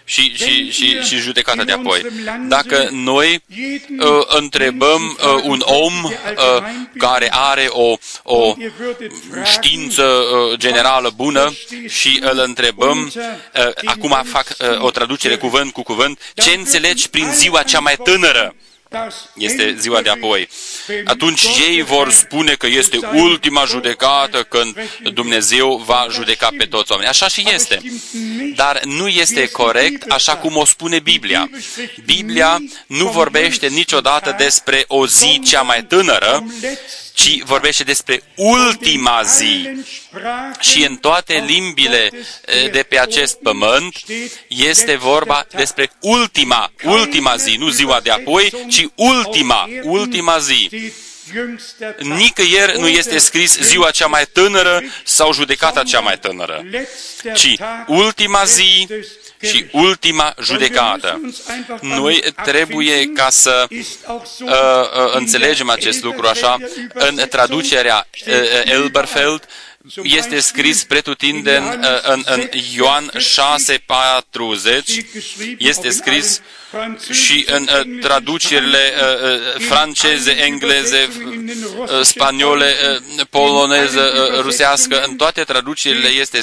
și judecata de apoi. Dacă noi întrebăm un om care are o știință generală bună și îl întrebăm, acum fac o traducere cuvânt cu cuvânt, ce înțelegi prin ziua cea mai tânără? Este ziua de apoi. Atunci ei vor spune că este ultima judecată când Dumnezeu va judeca pe toți oamenii. Așa și este. Dar nu este corect așa cum o spune Biblia. Biblia nu vorbește niciodată despre o zi cea mai tânără, ci vorbește despre ultima zi. Și în toate limbile de pe acest pământ este vorba despre ultima zi, nu ziua de apoi, ci ultima zi. Nicăieri nu este scris ziua cea mai tânără sau judecata cea mai tânără, ci ultima zi și ultima judecată. Noi trebuie ca să înțelegem acest lucru așa. În traducerea Elberfeld este scris pretutindeni în Ioan 6:40, este scris și în traducerile franceze, engleze, spaniole, poloneză, rusească, în toate traducerile este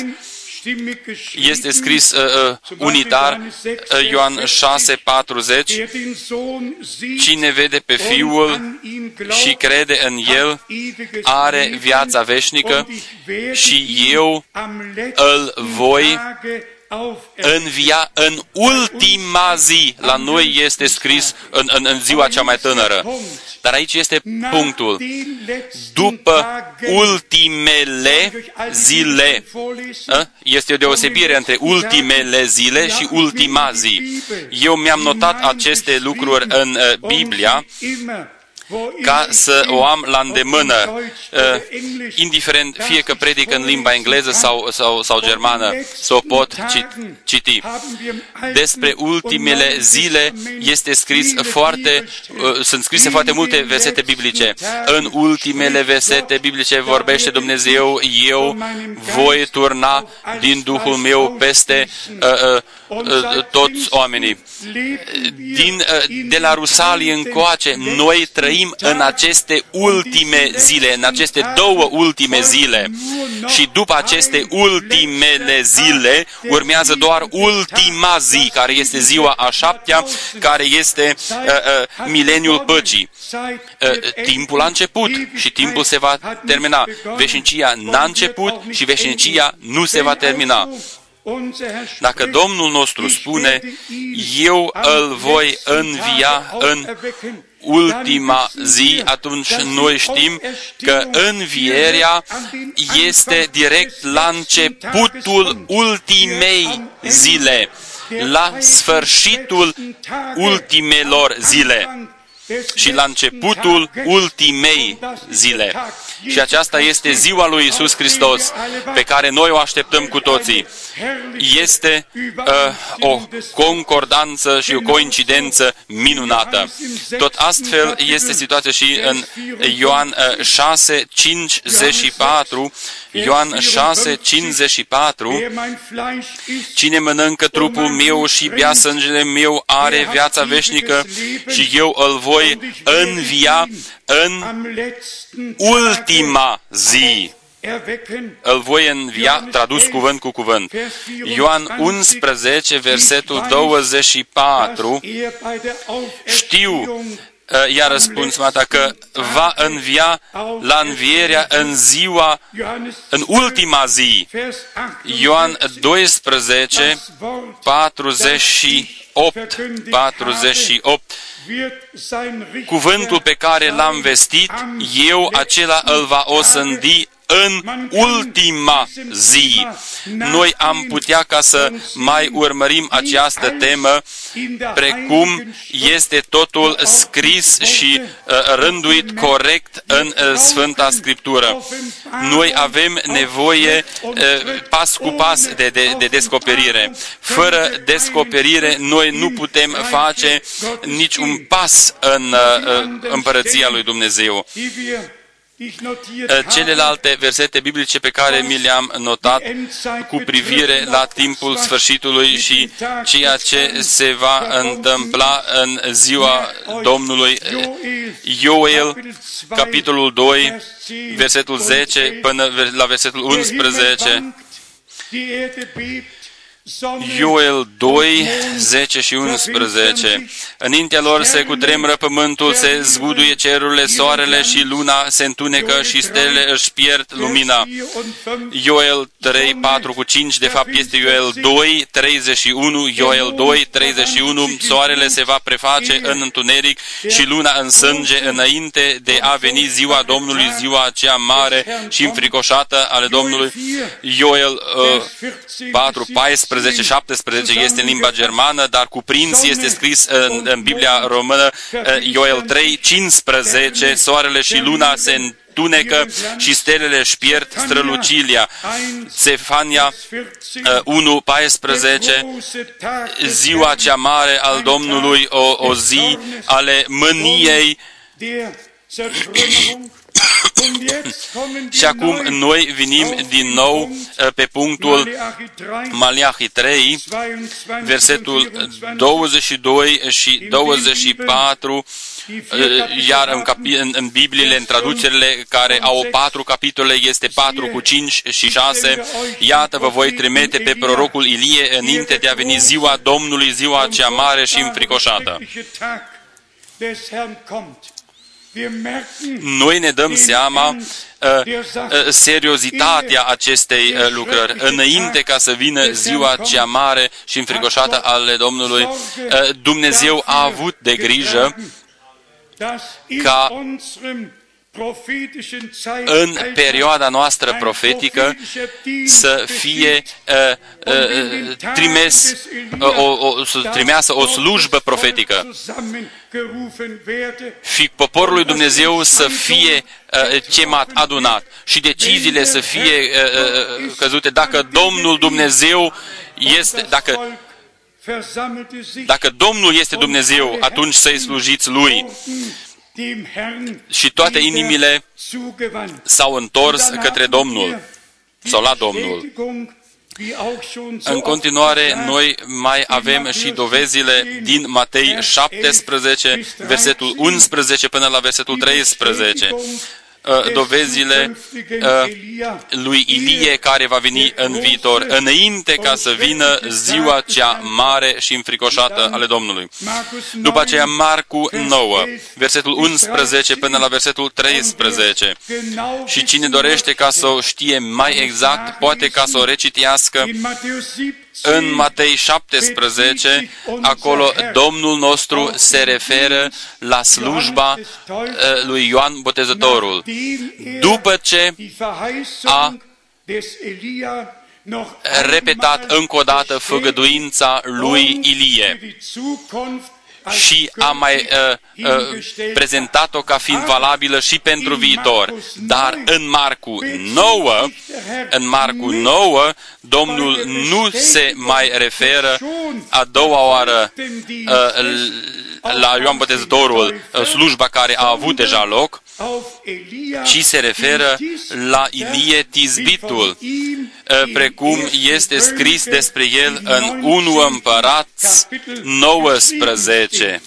scris unitar, Ioan 6:40, cine vede pe Fiul și crede în El are viața veșnică și eu îl voi învia în ultima zi. La noi este scris în ziua cea mai tânără. Dar aici este punctul. După ultimele zile, este o deosebire între ultimele zile și ultima zi. Eu mi-am notat aceste lucruri în Biblia ca să o am la îndemână, indiferent fie că predic în limba engleză sau germană, să o pot citi. Despre ultimele zile sunt scrise foarte multe versete biblice. În ultimele versete biblice vorbește Dumnezeu, eu voi turna din Duhul meu peste toți oamenii. De la Rusalii încoace, noi trăim în aceste ultime zile, în aceste două ultime zile. Și după aceste ultimele zile, urmează doar ultima zi, care este ziua a 7-a, care este mileniul păcii. Timpul a început și timpul se va termina. Veșnicia n-a început și veșnicia nu se va termina. Dacă Domnul nostru spune, eu îl voi învia în ultima zi, atunci noi știm că învierea este direct la începutul ultimei zile, la sfârșitul ultimelor zile și la începutul ultimei zile. Și aceasta este ziua lui Iisus Hristos, pe care noi o așteptăm cu toții. Este o concordanță și o coincidență minunată. Tot astfel este situația și în Ioan 6:54. Ioan 6:54. Cine mănâncă trupul meu și bea sângele meu are viața veșnică și eu îl voi învia în ultima zi. Îl voi învia, tradus cuvânt cu cuvânt. Ioan 11, versetul 24. Știu, i-a răspuns Marta, că va învia la învierea în ultima zi. Ioan 12, 48. Cuvântul pe care l-am vestit, eu acela îl va osândi în ultima zi. Noi am putea ca să mai urmărim această temă, precum este totul scris și rânduit corect în Sfânta Scriptură. Noi avem nevoie pas cu pas de descoperire. Fără descoperire, noi nu putem face niciun pas în Împărăția lui Dumnezeu. celelalte versete biblice pe care mi le-am notat cu privire la timpul sfârșitului și ceea ce se va întâmpla în ziua Domnului. Ioel, capitolul 2, versetul 10 până la versetul 11. Ioel 2, 10 și 11. Înaintea lor se cutremură pământul, se zguduie cerurile, soarele și luna se întunecă și stelele își pierd lumina. Ioel 3, 4 cu 5, de fapt este Ioel 2, 31, Ioel 2, 31, soarele se va preface în întuneric și luna în sânge înainte de a veni ziua Domnului, ziua aceea mare și înfricoșată ale Domnului. Ioel 4, 14, 17 este în limba germană, dar cuprins este scris în Biblia română Ioel 3, 15, soarele și luna se întunecă și stelele își pierd strălucirea. Sefania 1, 14, ziua cea mare al Domnului, o zi ale mâniei. Și acum noi venim din nou pe punctul Maleahi 3, versetul 22 și 24, iar în Bibliile, în traducerile care au 4 capitole, este 4 cu 5 și 6. Iată, vă voi trimite pe prorocul Ilie înainte de a veni ziua Domnului, ziua cea mare și înfricoșată. Noi ne dăm seama seriozitatea acestei lucrări. Înainte ca să vină ziua cea mare și înfricoșată ale Domnului, Dumnezeu a avut de grijă ca în perioada noastră profetică să fie trimeasă o slujbă profetică. Și poporul lui Dumnezeu să fie chemat, adunat și deciziile să fie căzute. Dacă Domnul Dumnezeu este, dacă Domnul este Dumnezeu, atunci să-i slujiți Lui. Și toate inimile s-au întors către Domnul sau la Domnul. În continuare, noi mai avem și dovezile din Matei 17, versetul 11 până la versetul 13. Dovezile lui Ilie care va veni în viitor, înainte ca să vină ziua cea mare și înfricoșată ale Domnului. După aceea, Marcu 9, versetul 11 până la versetul 13. Și cine dorește ca să o știe mai exact, poate ca să o recitească. În Matei 17, acolo Domnul nostru se referă la slujba lui Ioan Botezătorul. După ce a repetat încă o dată făgăduința lui Ilie și a mai prezentat-o ca fiind valabilă și pentru viitor. Dar în Marcu 9, Domnul nu se mai referă a doua oară la Ioan Botezătorul, slujba care a avut deja loc, ci se referă la Ilie Tizbitul, precum este scris despre el în 1 Împărați 19.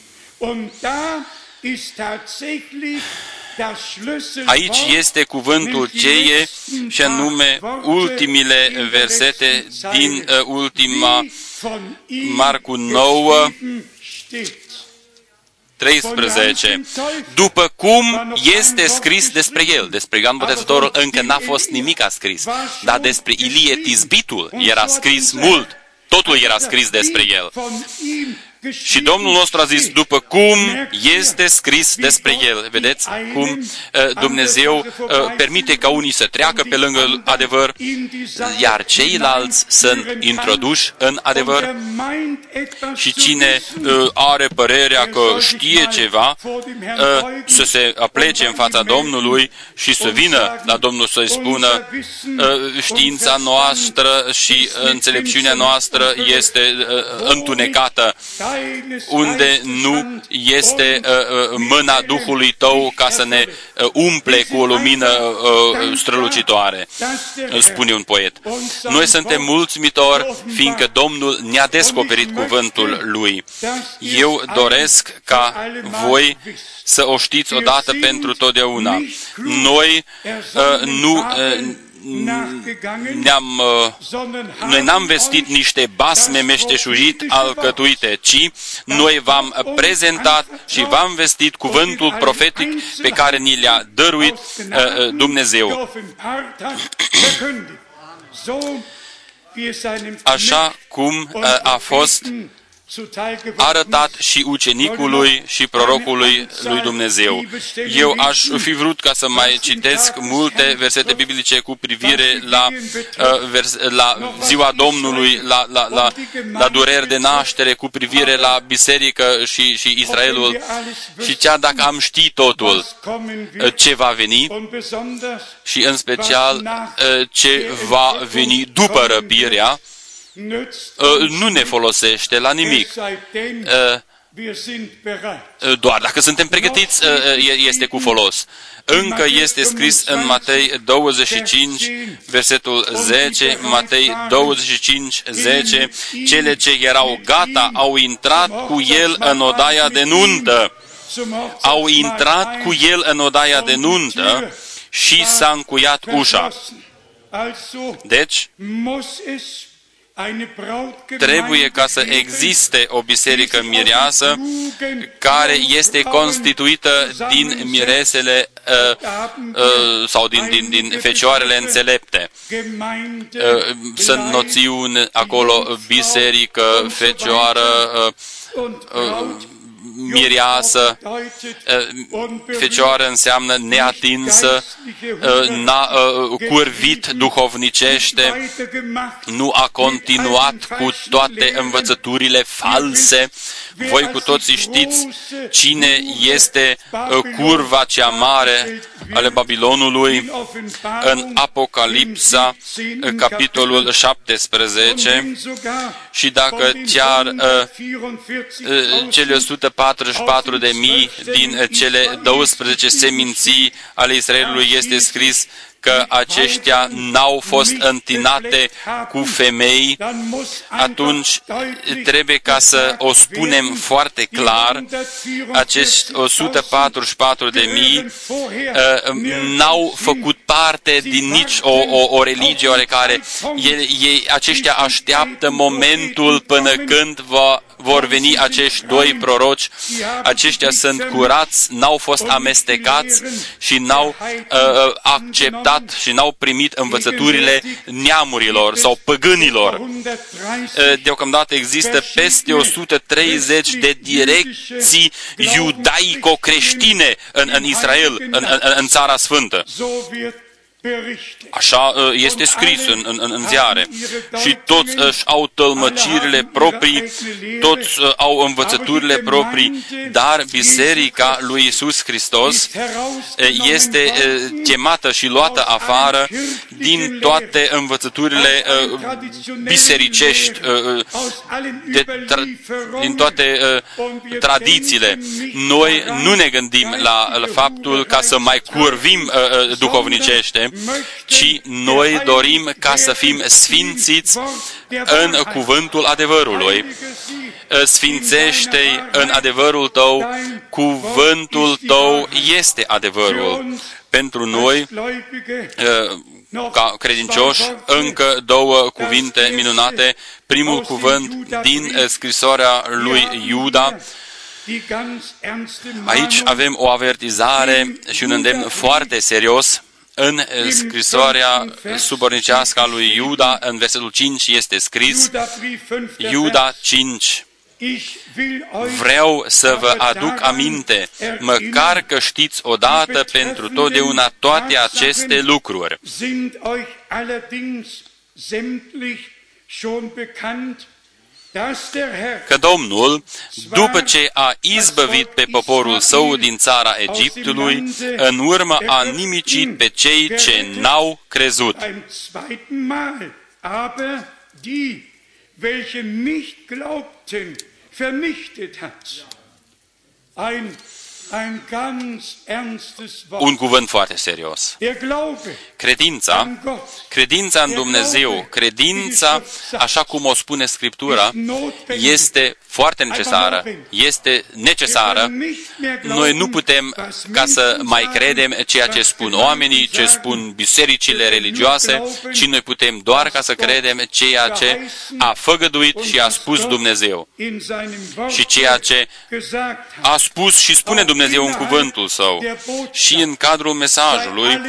Aici este cuvântul cheie și anume ultimile versete din ultima Marcu 9, 13. După cum este scris despre el, despre Ioan Botezătorul încă n-a fost nimic scris, dar despre Ilie Tizbitul era scris mult, totul era scris despre el. Și Domnul nostru a zis, după cum este scris despre el. Vedeți cum Dumnezeu permite ca unii să treacă pe lângă adevăr, iar ceilalți sunt introduși în adevăr. Și cine are părerea că știe ceva, să se aplece în fața Domnului și să vină la Domnul să-i spună, știința noastră și înțelepciunea noastră este întunecată. unde nu este mâna Duhului Tău ca să ne umple cu o lumină strălucitoare, spune un poet. Noi suntem mulțumitori, fiindcă Domnul ne-a descoperit cuvântul Lui. Eu doresc ca voi să o știți odată pentru totdeauna. Noi noi n-am vestit niște basme meșteșugit alcătuite, ci noi v-am prezentat și v-am vestit cuvântul profetic pe care ni le-a dăruit Dumnezeu. Așa cum a fost arătat și ucenicului și prorocului lui Dumnezeu. Eu aș fi vrut ca să mai citesc multe versete biblice cu privire la ziua Domnului, la dureri de naștere, cu privire la biserică și Israelul. Și chiar dacă am ști totul ce va veni și în special ce va veni după răpirea, nu ne folosește la nimic. Doar dacă suntem pregătiți, este cu folos. Încă este scris în Matei 25, versetul 10, Matei 25, 10, cele ce erau gata au intrat cu el în odaia de nuntă. Au intrat cu el în odaia de nuntă și s-a încuiat ușa. Deci, trebuie ca să existe o biserică mireasă care este constituită din miresele sau din fecioarele înțelepte. Sunt noțiuni acolo, biserică, fecioară, mireasă. Fecioară înseamnă neatinsă, n-a curvit duhovnicește, nu a continuat cu toate învățăturile false. Voi cu toții știți cine este curva cea mare ale Babilonului în Apocalipsa, capitolul 17, și dacă chiar cele 144.000 din cele 12 seminții ale Israelului este scris că aceștia n-au fost întinate cu femei, atunci trebuie ca să o spunem foarte clar, acești 144.000 n-au făcut parte din nici o religie oarecare. Aceștia așteaptă momentul până când vor veni acești doi proroci. Aceștia sunt curați, n-au fost amestecați și n-au acceptat și n-au primit învățăturile neamurilor sau păgânilor. Deocamdată există peste 130 de direcții iudaico-creștine în Israel, în Țara Sfântă. Așa este scris în ziare. Și toți își au tălmăcirile proprii, toți au învățăturile proprii, dar Biserica lui Iisus Hristos este chemată și luată afară din toate învățăturile bisericești, din toate tradițiile. Noi nu ne gândim la faptul ca să mai curvim duhovnicește, ci noi dorim ca să fim sfințiți în cuvântul adevărului. Sfințește-i în adevărul tău, cuvântul tău este adevărul. Pentru noi, ca credincioși, încă două cuvinte minunate. Primul cuvânt din scrisoarea lui Iuda. Aici avem o avertizare și un îndemn foarte serios. În scrisoarea subornicească a lui Iuda, în versetul 5, este scris, Iuda 5, vreau să vă aduc aminte, măcar că știți odată pentru totdeauna toate aceste lucruri. Că Domnul, după ce a izbăvit pe poporul său din țara Egiptului, în urmă a nimicit pe cei ce n-au crezut. vernichtet hat. Ein ganz ernstes Wort. Un cuvânt foarte serios. Der Glaube Credința, an Gott credința în Dumnezeu, credința, așa cum o spune Scriptura, este foarte necesară, este necesară. Noi nu putem ca să mai credem ceea ce spun oamenii, ce spun bisericile religioase, ci noi putem doar ca să credem ceea ce a făgăduit și a spus Dumnezeu. Și ceea ce a spus și spune Dumnezeu în cuvântul Său. Și în cadrul mesajului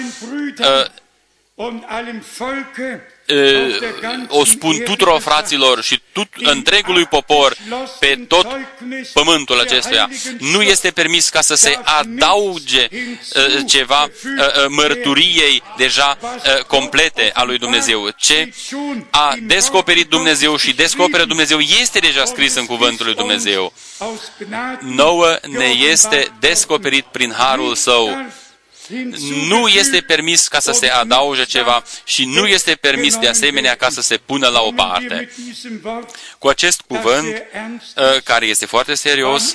o spun tuturor fraților și întregului popor pe tot pământul acestuia. Nu este permis ca să se adauge ceva mărturiei deja complete a lui Dumnezeu. Ce a descoperit Dumnezeu și descoperă Dumnezeu este deja scris în cuvântul lui Dumnezeu. Nouă ne este descoperit prin harul Său. Nu este permis ca să se adauge ceva și nu este permis de asemenea ca să se pună la o parte. Cu acest cuvânt, care este foarte serios,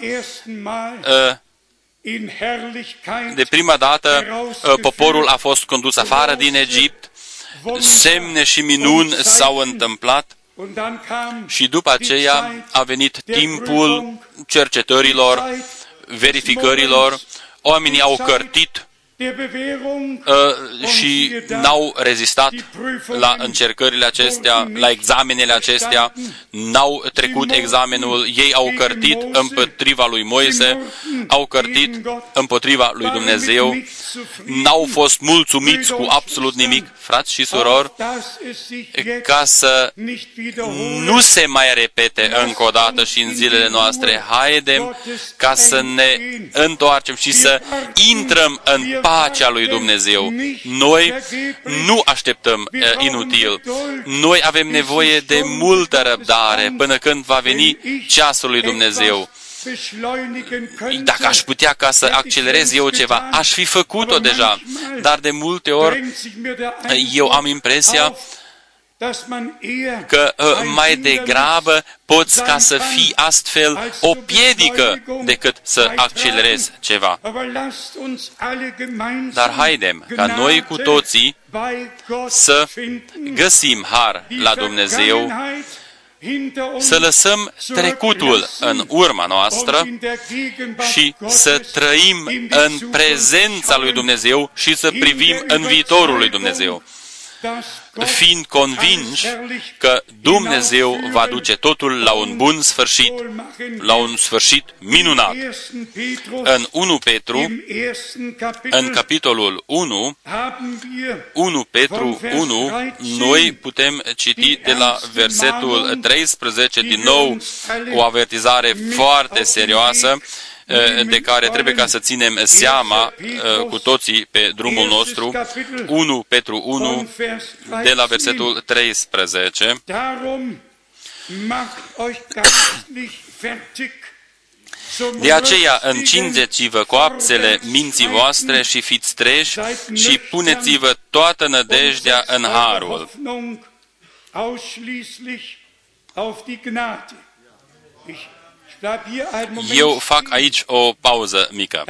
de prima dată poporul a fost condus afară din Egipt, semne și minuni s-au întâmplat și după aceea a venit timpul cercetărilor, verificărilor, oamenii au cărtit și n-au rezistat la încercările acestea, la examenele acestea, n-au trecut examenul, ei au cărtit împotriva lui Moise, au cărtit împotriva lui Dumnezeu, n-au fost mulțumiți cu absolut nimic, frați și surori, ca să nu se mai repete încă o dată și în zilele noastre. Haidem ca să ne întoarcem și să intrăm în pacea lui Dumnezeu. Noi nu așteptăm inutil. Noi avem nevoie de multă răbdare până când va veni ceasul lui Dumnezeu. Dacă aș putea ca să accelerez eu ceva, aș fi făcut-o deja. Dar de multe ori eu am impresia că mai degrabă poți ca să fii astfel o piedică decât să accelerezi ceva. Dar haidem ca noi cu toții să găsim har la Dumnezeu, să lăsăm trecutul în urma noastră și să trăim în prezența lui Dumnezeu și să privim în viitorul lui Dumnezeu, fiind convinși că Dumnezeu va duce totul la un bun sfârșit, la un sfârșit minunat. În 1 Petru, în capitolul 1 Petru 1, noi putem citi de la versetul 13, din nou o avertizare foarte serioasă, de care trebuie ca să ținem seama cu toții pe drumul nostru. 1 Petru 1, de la versetul 13. De aceea încingeți-vă coapsele minții voastre și fiți treji și puneți-vă toată nădejdea în harul. Eu fac aici o pauză mică.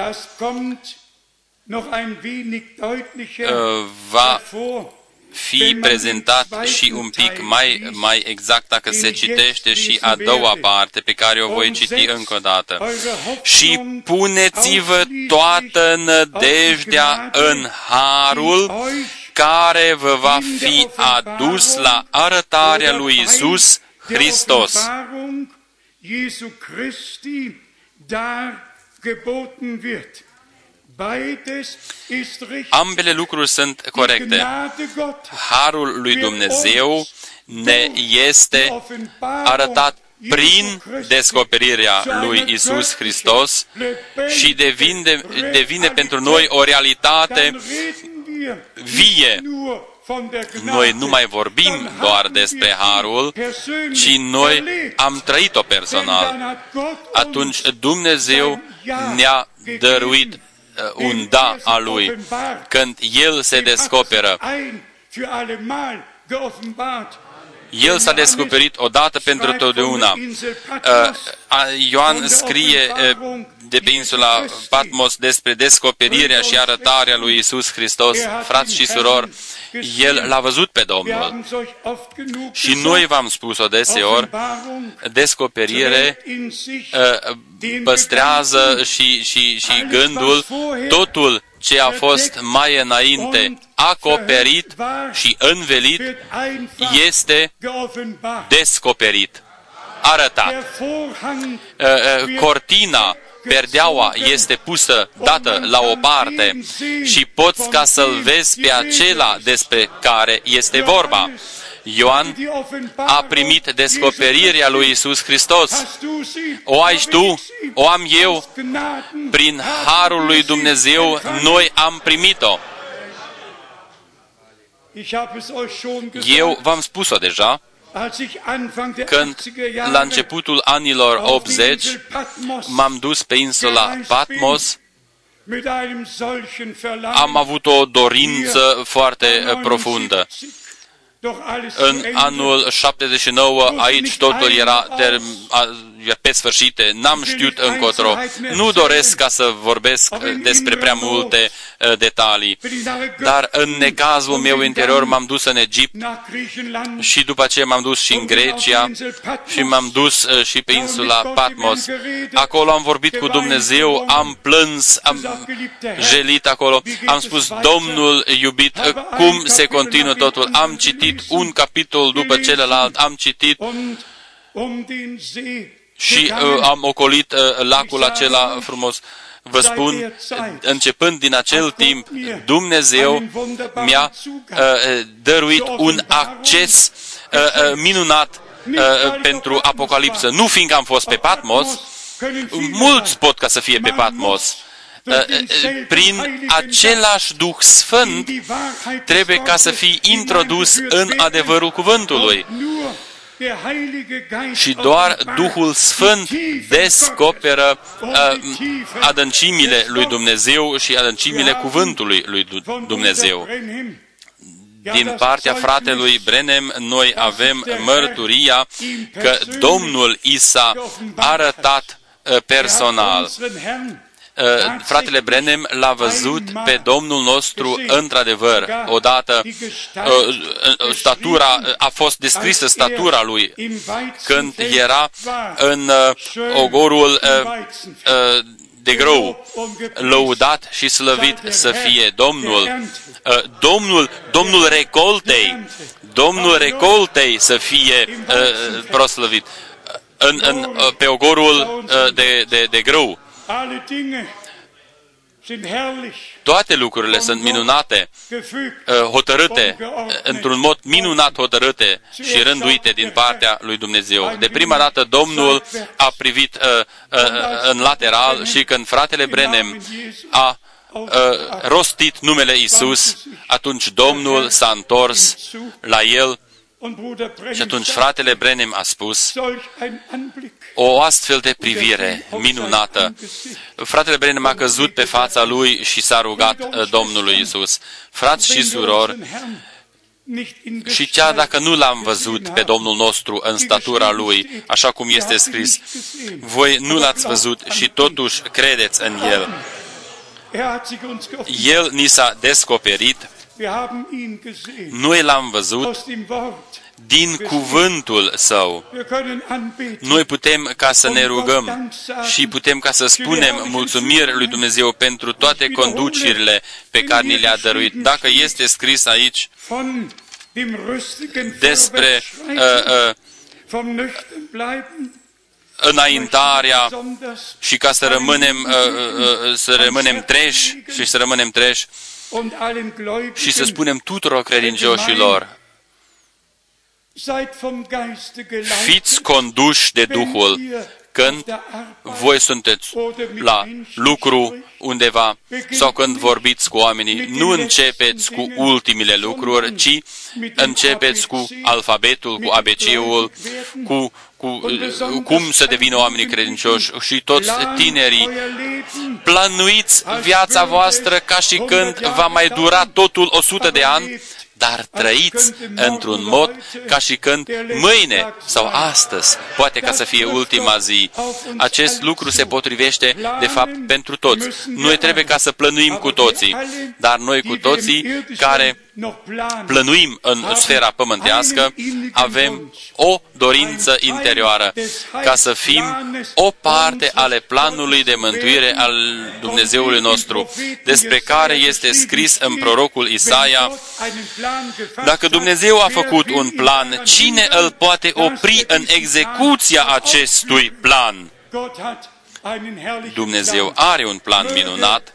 Va fi prezentat și un pic mai exact dacă se citește și a doua parte pe care o voi citi încă o dată. Și puneți-vă toată nădejdea în harul care vă va fi adus la arătarea lui Iisus Hristos. Jesu Christi dar geboten wird. Beides ist richtig. Ambele lucruri sunt corecte. Harul lui Dumnezeu ne este arătat prin descoperirea lui Iisus Hristos și devine pentru noi o realitate vie. Noi nu mai vorbim doar despre harul, ci noi am trăit-o personal. Atunci Dumnezeu ne-a dăruit un da al Lui. Când El se descoperă, El s-a descoperit odată pentru totdeauna. Ioan scrie de pe insula Patmos despre descoperirea și arătarea lui Iisus Hristos. Frați și surori, El l-a văzut pe Domnul. Și noi v-am spus-o deseori, descoperire păstrează și gândul, totul ce a fost mai înainte acoperit și învelit este descoperit, arătat. Cortina, perdeaua este pusă, dată la o parte și poți ca să-l vezi pe acela despre care este vorba. Ioan a primit descoperirea lui Iisus Hristos. O ai tu, o am eu, prin harul lui Dumnezeu, noi am primit-o. Eu v-am spus-o deja, când la începutul anilor 80 m-am dus pe insula Patmos, am avut o dorință foarte profundă. În anul 79, aici totul era pe sfârșit, n-am știut încotro. Nu doresc ca să vorbesc despre prea multe detalii, dar în necazul meu interior m-am dus în Egipt și după aceea m-am dus și în Grecia și m-am dus și pe insula Patmos. Acolo am vorbit cu Dumnezeu, am plâns, am jelit acolo, am spus, Domnul iubit, cum se continuă totul? Am citit un capitol după celălalt, am citit și am ocolit lacul acela frumos. Vă spun, începând din acel timp, Dumnezeu mi-a dăruit un acces minunat pentru Apocalipsă. Nu fiindcă am fost pe Patmos, mulți pot ca să fie pe Patmos. Prin același Duh Sfânt trebuie ca să fii introdus în adevărul cuvântului. Și doar Duhul Sfânt descoperă adâncimile lui Dumnezeu și adâncimile cuvântului lui Dumnezeu. Din partea fratelui Branham, noi avem mărturia că Domnul i s-a arătat personal. Fratele Branham l-a văzut pe Domnul nostru într-adevăr. Odată statura, a fost descrisă statura lui când era în ogorul de grâu. Lăudat și slăvit să fie Domnul. Domnul recoltei să fie proslăvit pe ogorul de grâu. Toate lucrurile sunt minunate, hotărâte, într-un mod minunat hotărâte și rânduite din partea lui Dumnezeu. De prima dată Domnul a privit în lateral și când fratele Branham a rostit numele Iisus, atunci Domnul s-a întors la el și atunci fratele Branham a spus, o astfel de privire minunată. Fratele Branham a căzut pe fața lui și s-a rugat Domnului Iisus. Frați și surori, și chiar dacă nu l-am văzut pe Domnul nostru în statura lui, așa cum este scris, voi nu l-ați văzut și totuși credeți în El. El ni s-a descoperit, noi l-am văzut din cuvântul Său. Noi putem ca să ne rugăm și putem ca să spunem mulțumiri lui Dumnezeu pentru toate conducerile pe care ni le-a dăruit. Dacă este scris aici despre înaintarea și ca să rămânem treji și să rămânem treji și să spunem tuturor credincioșilor, fiți conduși de Duhul când voi sunteți la lucru undeva sau când vorbiți cu oamenii. Nu începeți cu ultimile lucruri, ci începeți cu alfabetul, cu ABC-ul, cu cum să devină oamenii credincioși și toți tinerii. Plănuiți viața voastră ca și când va mai dura totul 100 de ani, dar trăiți într-un mod ca și când mâine sau astăzi, poate ca să fie ultima zi. Acest lucru se potrivește, de fapt, pentru toți. Noi trebuie ca să plănuim cu toții, dar noi cu toții care plănuim în sfera pământească, avem o dorință interioară, ca să fim o parte ale planului de mântuire al Dumnezeului nostru, despre care este scris în prorocul Isaia: dacă Dumnezeu a făcut un plan, cine îl poate opri în execuția acestui plan? Dumnezeu are un plan minunat.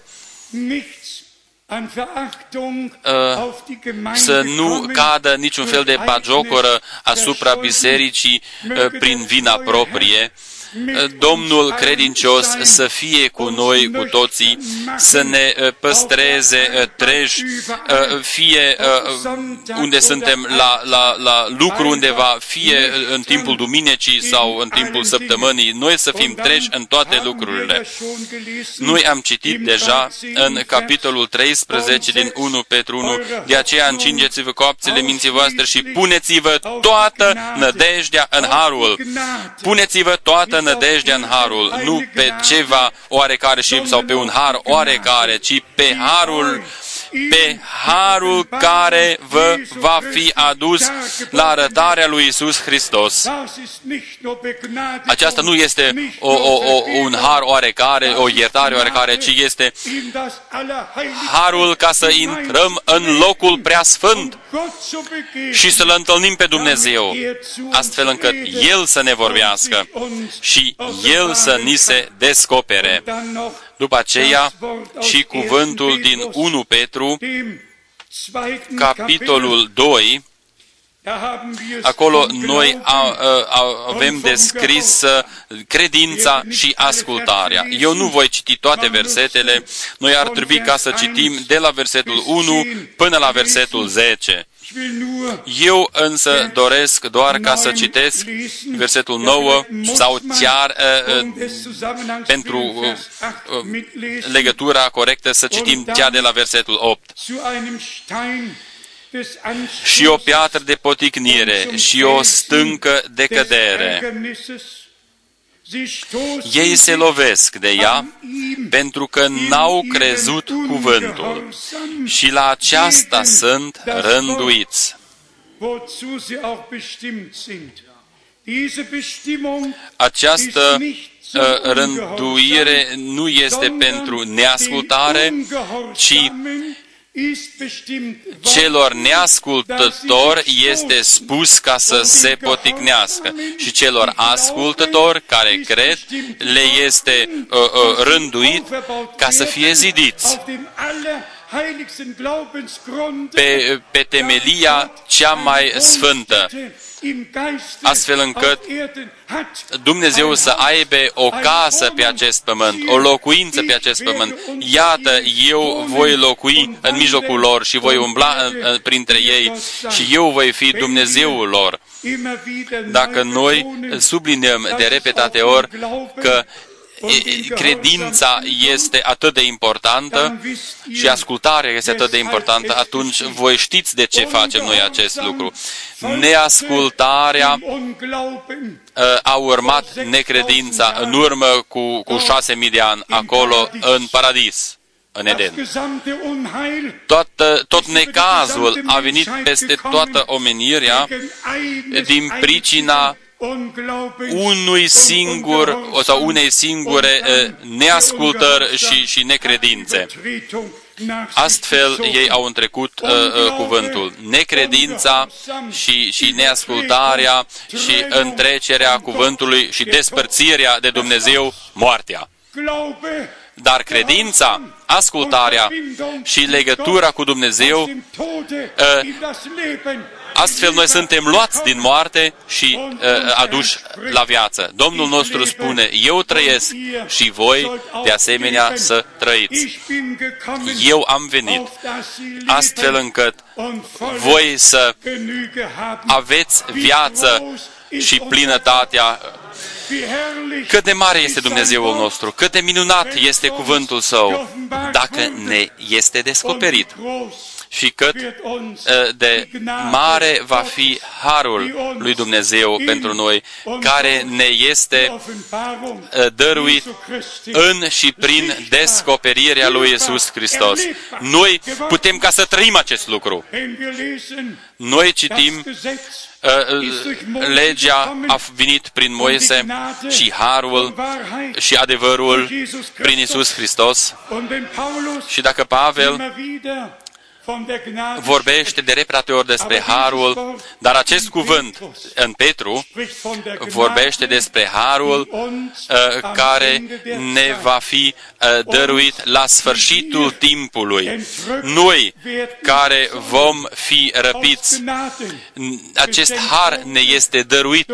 Să nu cadă niciun fel de bagiocoră asupra bisericii prin vina proprie. Domnul credincios să fie cu noi, cu toții, să ne păstreze treji, fie unde suntem la lucru undeva, fie în timpul duminicii sau în timpul săptămânii, noi să fim treji în toate lucrurile. Noi am citit deja în capitolul 13 din 1 Petru 1, de aceea încingeți-vă coapțele minții voastre și puneți-vă toată nădejdea în harul. Puneți-vă toată nădejdea în harul, nu pe ceva oarecare și sau pe un har oarecare, ci pe harul care vă va fi adus la arătarea lui Iisus Hristos. Aceasta nu este un har oarecare, o iertare oarecare, ci este harul ca să intrăm în locul preasfânt și să-L întâlnim pe Dumnezeu, astfel încât El să ne vorbească și El să ni se descopere. După aceea și cuvântul din 1 Petru, capitolul 2, acolo noi avem descris credința și ascultarea. Eu nu voi citi toate versetele, noi ar trebui ca să citim de la versetul 1 până la versetul 10. Eu însă doresc doar ca să citesc versetul 9 sau chiar pentru legătura corectă să citim cea de la versetul 8. Și o piatră de poticnire și o stâncă de cădere. Ei se lovesc de ea pentru că n-au crezut cuvântul și la aceasta sunt rânduiți. Această rânduire nu este pentru neascultare, ci celor neascultători este spus ca să se poticnească și celor ascultători care cred le este rânduit ca să fie zidiți pe temelia cea mai sfântă, astfel încât Dumnezeu să aibă o casă pe acest pământ, o locuință pe acest pământ. Iată, eu voi locui în mijlocul lor și voi umbla printre ei și eu voi fi Dumnezeul lor. Dacă noi subliniem de repetate ori că credința este atât de importantă și ascultarea este atât de importantă, atunci voi știți de ce facem noi acest lucru. Neascultarea a urmat necredința în urmă cu 6.000 de ani, acolo în paradis, în Eden. Tot necazul a venit peste toată omenirea din pricina unui singur sau unei singure neascultări și necredințe. Astfel ei au întrecut cuvântul. Necredința și neascultarea și întrecerea cuvântului și despărțirea de Dumnezeu, moartea. Dar credința, ascultarea și legătura cu Dumnezeu, astfel noi suntem luați din moarte și aduși la viață. Domnul nostru spune, eu trăiesc și voi de asemenea să trăiți. Eu am venit astfel încât voi să aveți viață și plinătatea. Cât de mare este Dumnezeul nostru, cât de minunat este cuvântul Său, dacă ne este descoperit. și cât de mare va fi harul lui Dumnezeu pentru noi, care ne este dăruit în și prin descoperirea lui Iisus Hristos. Noi putem ca să trăim acest lucru. Noi citim, legea a venit prin Moise și harul și adevărul prin Iisus Hristos. Și dacă Pavel vorbește de repetate ori despre harul, dar acest cuvânt în Petru vorbește despre harul care ne va fi dăruit la sfârșitul timpului. Noi care vom fi răpiți, acest har ne este dăruit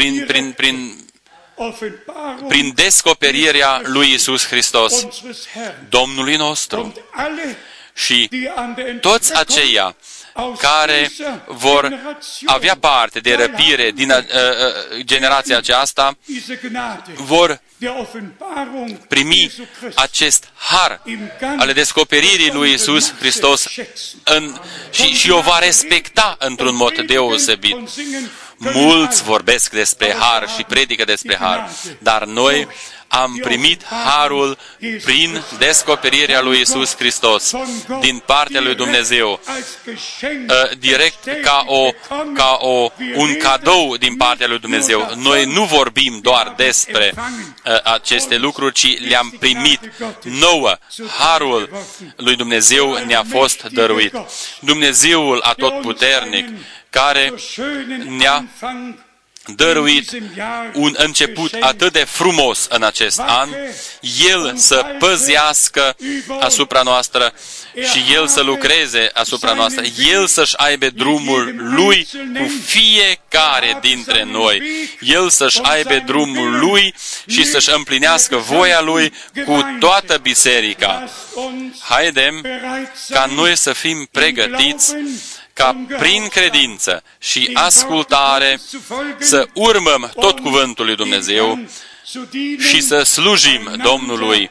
prin descoperirea lui Iisus Hristos, Domnului nostru. Și toți aceia care vor avea parte de răpire din generația aceasta vor primi acest har ale descoperirii lui Iisus Hristos și o va respecta într-un mod deosebit. Mulți vorbesc despre har și predică despre har, dar noi am primit harul prin descoperirea lui Iisus Hristos din partea lui Dumnezeu, direct ca un cadou din partea lui Dumnezeu. Noi nu vorbim doar despre aceste lucruri, ci le-am primit nouă. Harul lui Dumnezeu ne-a fost dăruit. Dumnezeul Atotputernic, care ne-a dăruit un început atât de frumos în acest an, El să păzească asupra noastră și El să lucreze asupra noastră, El să-și aibă drumul Lui cu fiecare dintre noi, El să-și aibă drumul Lui și să-și împlinească voia Lui cu toată biserica. Haidem ca noi să fim pregătiți ca prin credință și ascultare să urmăm tot cuvântul lui Dumnezeu și să slujim Domnului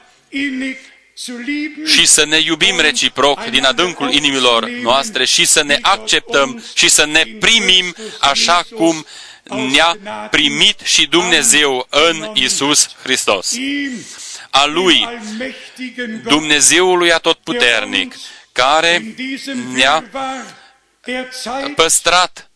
și să ne iubim reciproc din adâncul inimilor noastre și să ne acceptăm și să ne primim așa cum ne-a primit și Dumnezeu în Iisus Hristos. A Lui, Dumnezeului Atotputernic, care ne-a păstrat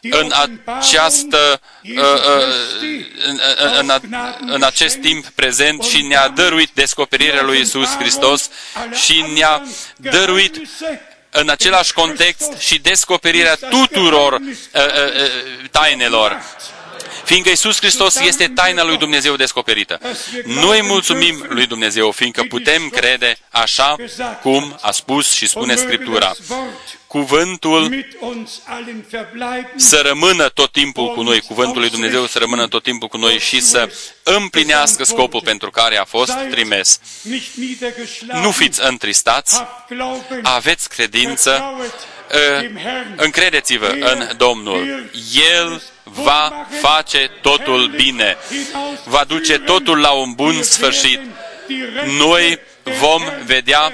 în acest timp prezent și ne-a dăruit descoperirea lui Iisus Hristos și ne-a dăruit în același context și descoperirea tuturor tainelor. Fiindcă Iisus Hristos este taina lui Dumnezeu descoperită. Noi mulțumim lui Dumnezeu, fiindcă putem crede așa cum a spus și spune Scriptura. Cuvântul să rămână tot timpul cu noi, cuvântul lui Dumnezeu să rămână tot timpul cu noi și să împlinească scopul pentru care a fost trimis. Nu fiți întristați, aveți credință, încredeți-vă în Domnul. El va face totul bine, va duce totul la un bun sfârșit. Noi vom vedea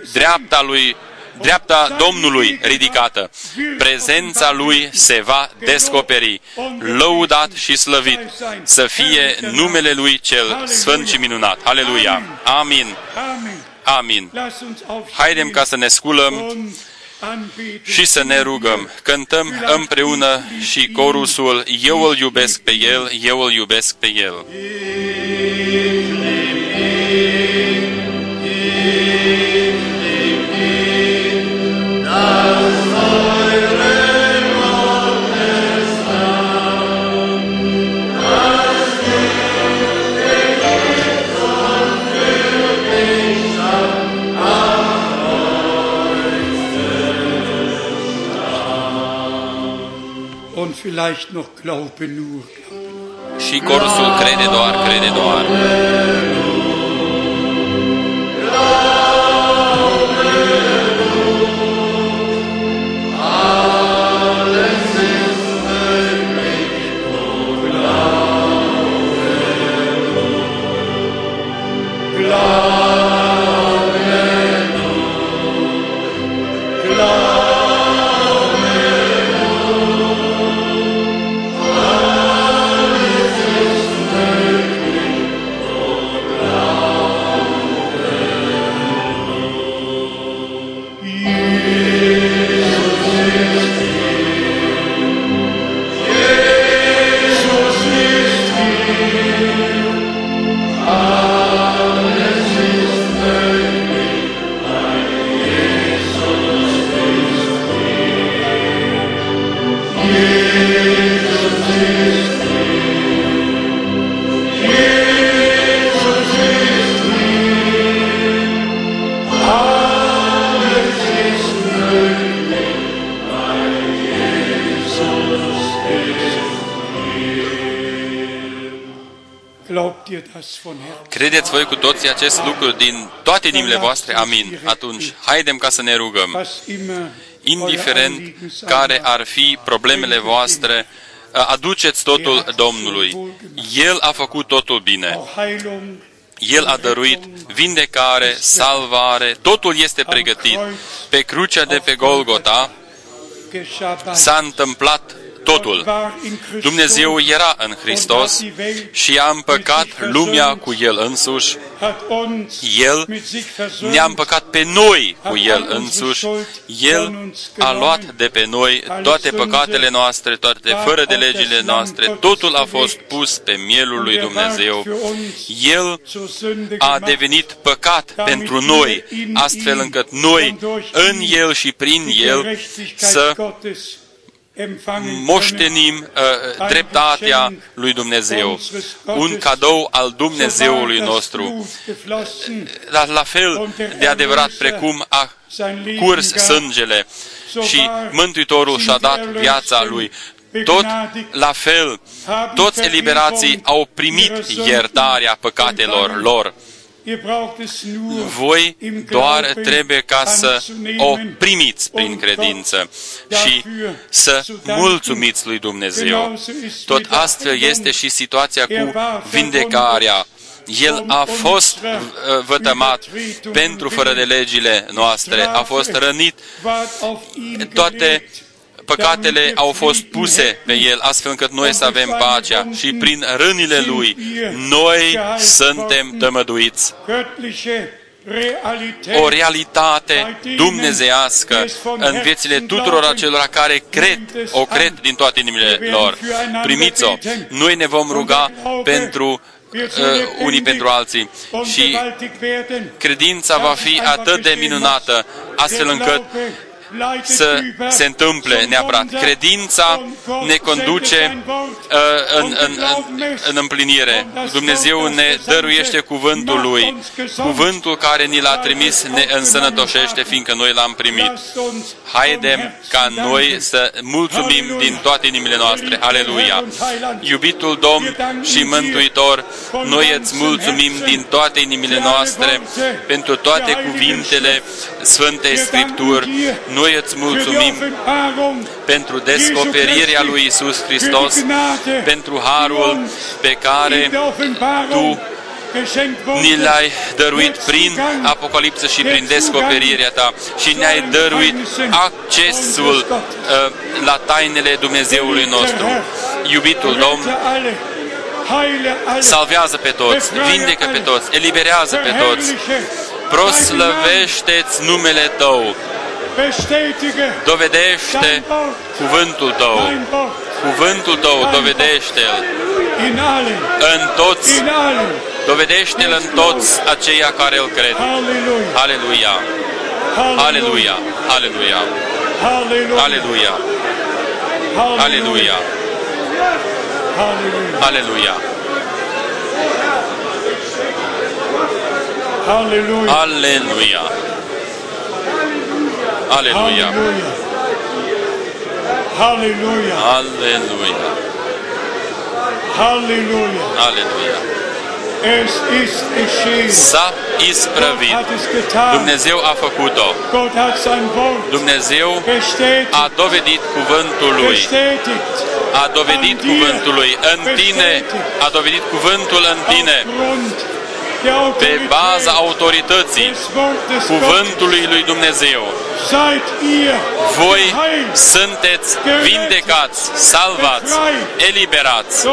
dreapta Domnului ridicată. Prezența Lui se va descoperi. Lăudat și slăvit să fie numele Lui cel sfânt și minunat. Aleluia! Amin! Amin! Haidem ca să ne sculăm și să ne rugăm. Cântăm împreună și corusul Eu îl iubesc pe El, eu îl iubesc pe El. Und vielleicht noch glaube nur. Și corusul crede doar, crede doar. Glaube, Credeți voi cu toții acest lucru din toate inimile voastre? Amin. Atunci, haidem ca să ne rugăm. Indiferent care ar fi problemele voastre, aduceți totul Domnului. El a făcut totul bine. El a dăruit vindecare, salvare, totul este pregătit. Pe crucea de pe Golgota s-a întâmplat totul. Dumnezeu era în Hristos și a împăcat lumea cu El însuși. El ne-a împăcat pe noi cu El însuși. El a luat de pe noi toate păcatele noastre, toate fără de legile noastre. Totul a fost pus pe mielul lui Dumnezeu. El a devenit păcat pentru noi, astfel încât noi, în El și prin El, să moștenim dreptatea lui Dumnezeu, un cadou al Dumnezeului nostru. La fel de adevărat precum a curs sângele și Mântuitorul și-a dat viața lui, tot la fel, toți eliberații au primit iertarea păcatelor lor. Voi doar trebuie ca să o primiți prin credință și să mulțumiți lui Dumnezeu. Tot astfel este și situația cu vindecarea. El a fost vătămat pentru fără de legile noastre, a fost rănit, toate păcatele au fost puse pe El, astfel încât noi să avem pacea și prin rănile Lui noi suntem tămăduiți. O realitate dumnezeiască în viețile tuturor acelora care o cred din toate inimile lor. Primiți-o! Noi ne vom ruga pentru unii pentru alții și credința va fi atât de minunată, astfel încât să se întâmple neapărat. Credința ne conduce în împlinire. Dumnezeu ne dăruiește cuvântul Lui. Cuvântul care ni l-a trimis ne însănătoșește, fiindcă noi l-am primit. Haidem ca noi să mulțumim din toate inimile noastre. Aleluia! Iubitul Domn și Mântuitor, noi îți mulțumim din toate inimile noastre pentru toate cuvintele Sfântei Scripturi. Noi îți mulțumim pentru descoperirea lui Iisus Hristos, pentru harul pe care Tu ni l-ai dăruit prin Apocalipsă și prin descoperirea Ta și ne-ai dăruit accesul la tainele Dumnezeului nostru. Iubitul Domn, salvează pe toți, vindecă pe toți, eliberează pe toți, proslăvește-ți numele Tău, dovedește cuvântul Tău, cuvântul Tău, dovedește-l în toți, dovedește-l în toți aceia care îl cred. Aleluia! Aleluia! Aleluia! Aleluia! Aleluia! Aleluia! Aleluia! Aleluia! Aleluia! Aleluia! Aleluia! Aleluia! Es ist geschehen. S-a isprăvit. Dumnezeu a făcut-o. Dumnezeu a dovedit cuvântul Lui. A dovedit cuvântul Lui în tine. A dovedit cuvântul în tine. Pe baza autorității cuvântului lui Dumnezeu. Voi sunteți vindecați, salvați, eliberați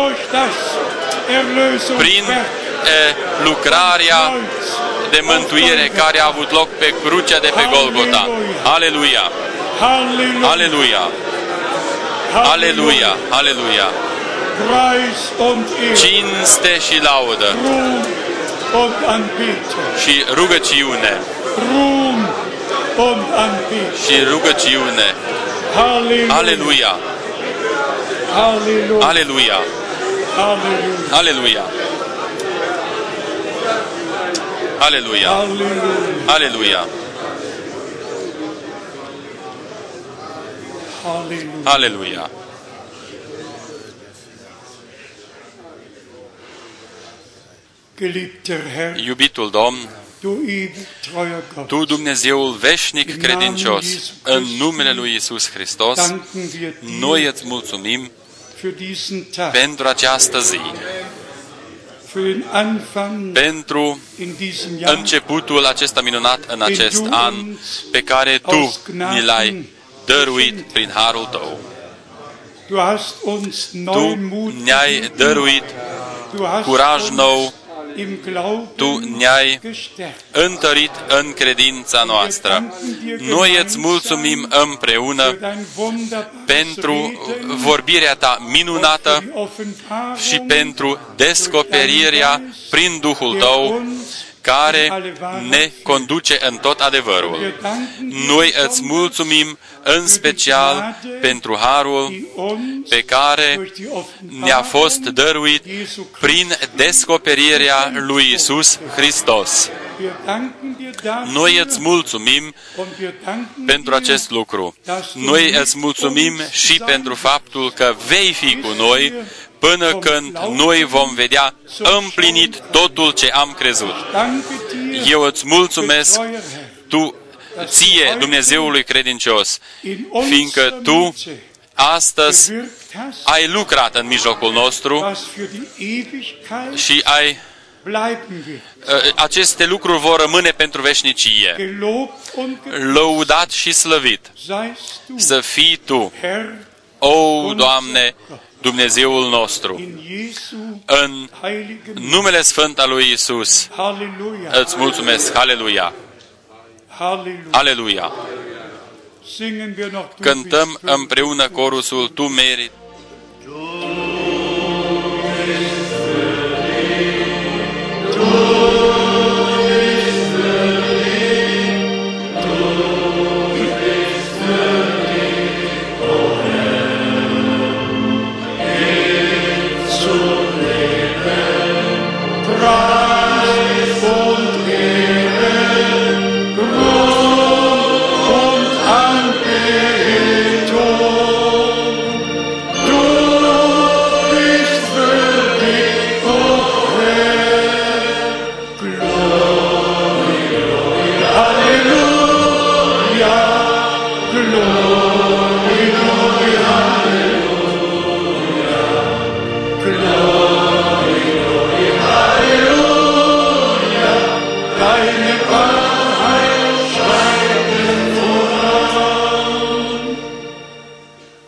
prin lucrarea de mântuire care a avut loc pe crucea de pe Golgota. Aleluia! Aleluia! Aleluia! Aleluia! Cinste și laudă și rugăciune și rugăciune. Aleluia! Aleluia! Aleluia! Aleluia! Aleluia! Aleluia! Geliebter Herr, Iubitul Domn, du ewig treuer Gott, Tu, Dumnezeul veșnic credincios, în numele lui Iisus Hristos, danken wir noi dir îți mulțumim für diesen Tag, pentru această zi, für den Anfang pentru in diesem Jahr, începutul acesta minunat în acest an pe care Tu ni l-ai dăruit prin harul Tău. du hast uns Tu neuen Mut ne-ai gegeben, dăruit du hast curaj uns nou, im Glauben Tu ne-ai gestärkt. întărit în credința noastră. Noi îți mulțumim împreună Für dein wunderbares pentru Reden, vorbirea Ta minunată für die Offenbarung, și pentru descoperirea prin Duhul Tău care ne conduce în tot adevărul. Noi îți mulțumim în special pentru harul pe care ne-a fost dăruit prin descoperirea lui Iisus Hristos. Noi îți mulțumim pentru acest lucru. Noi îți mulțumim și pentru faptul că vei fi cu noi până când noi vom vedea împlinit totul ce am crezut. Eu îți mulțumesc Ție, Dumnezeului credincios, fiindcă Tu astăzi ai lucrat în mijlocul nostru și aceste lucruri vor rămâne pentru veșnicie. Lăudat și slăvit să fii Tu, o Doamne, Dumnezeul nostru, în numele Sfânt al lui Iisus. Îți mulțumesc. Haleluia! Aleluia! Cântăm împreună corusul Tu meriți.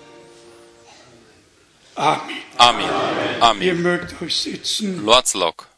Amin. Amin. Ihr mögt euch sitzen. Luați loc.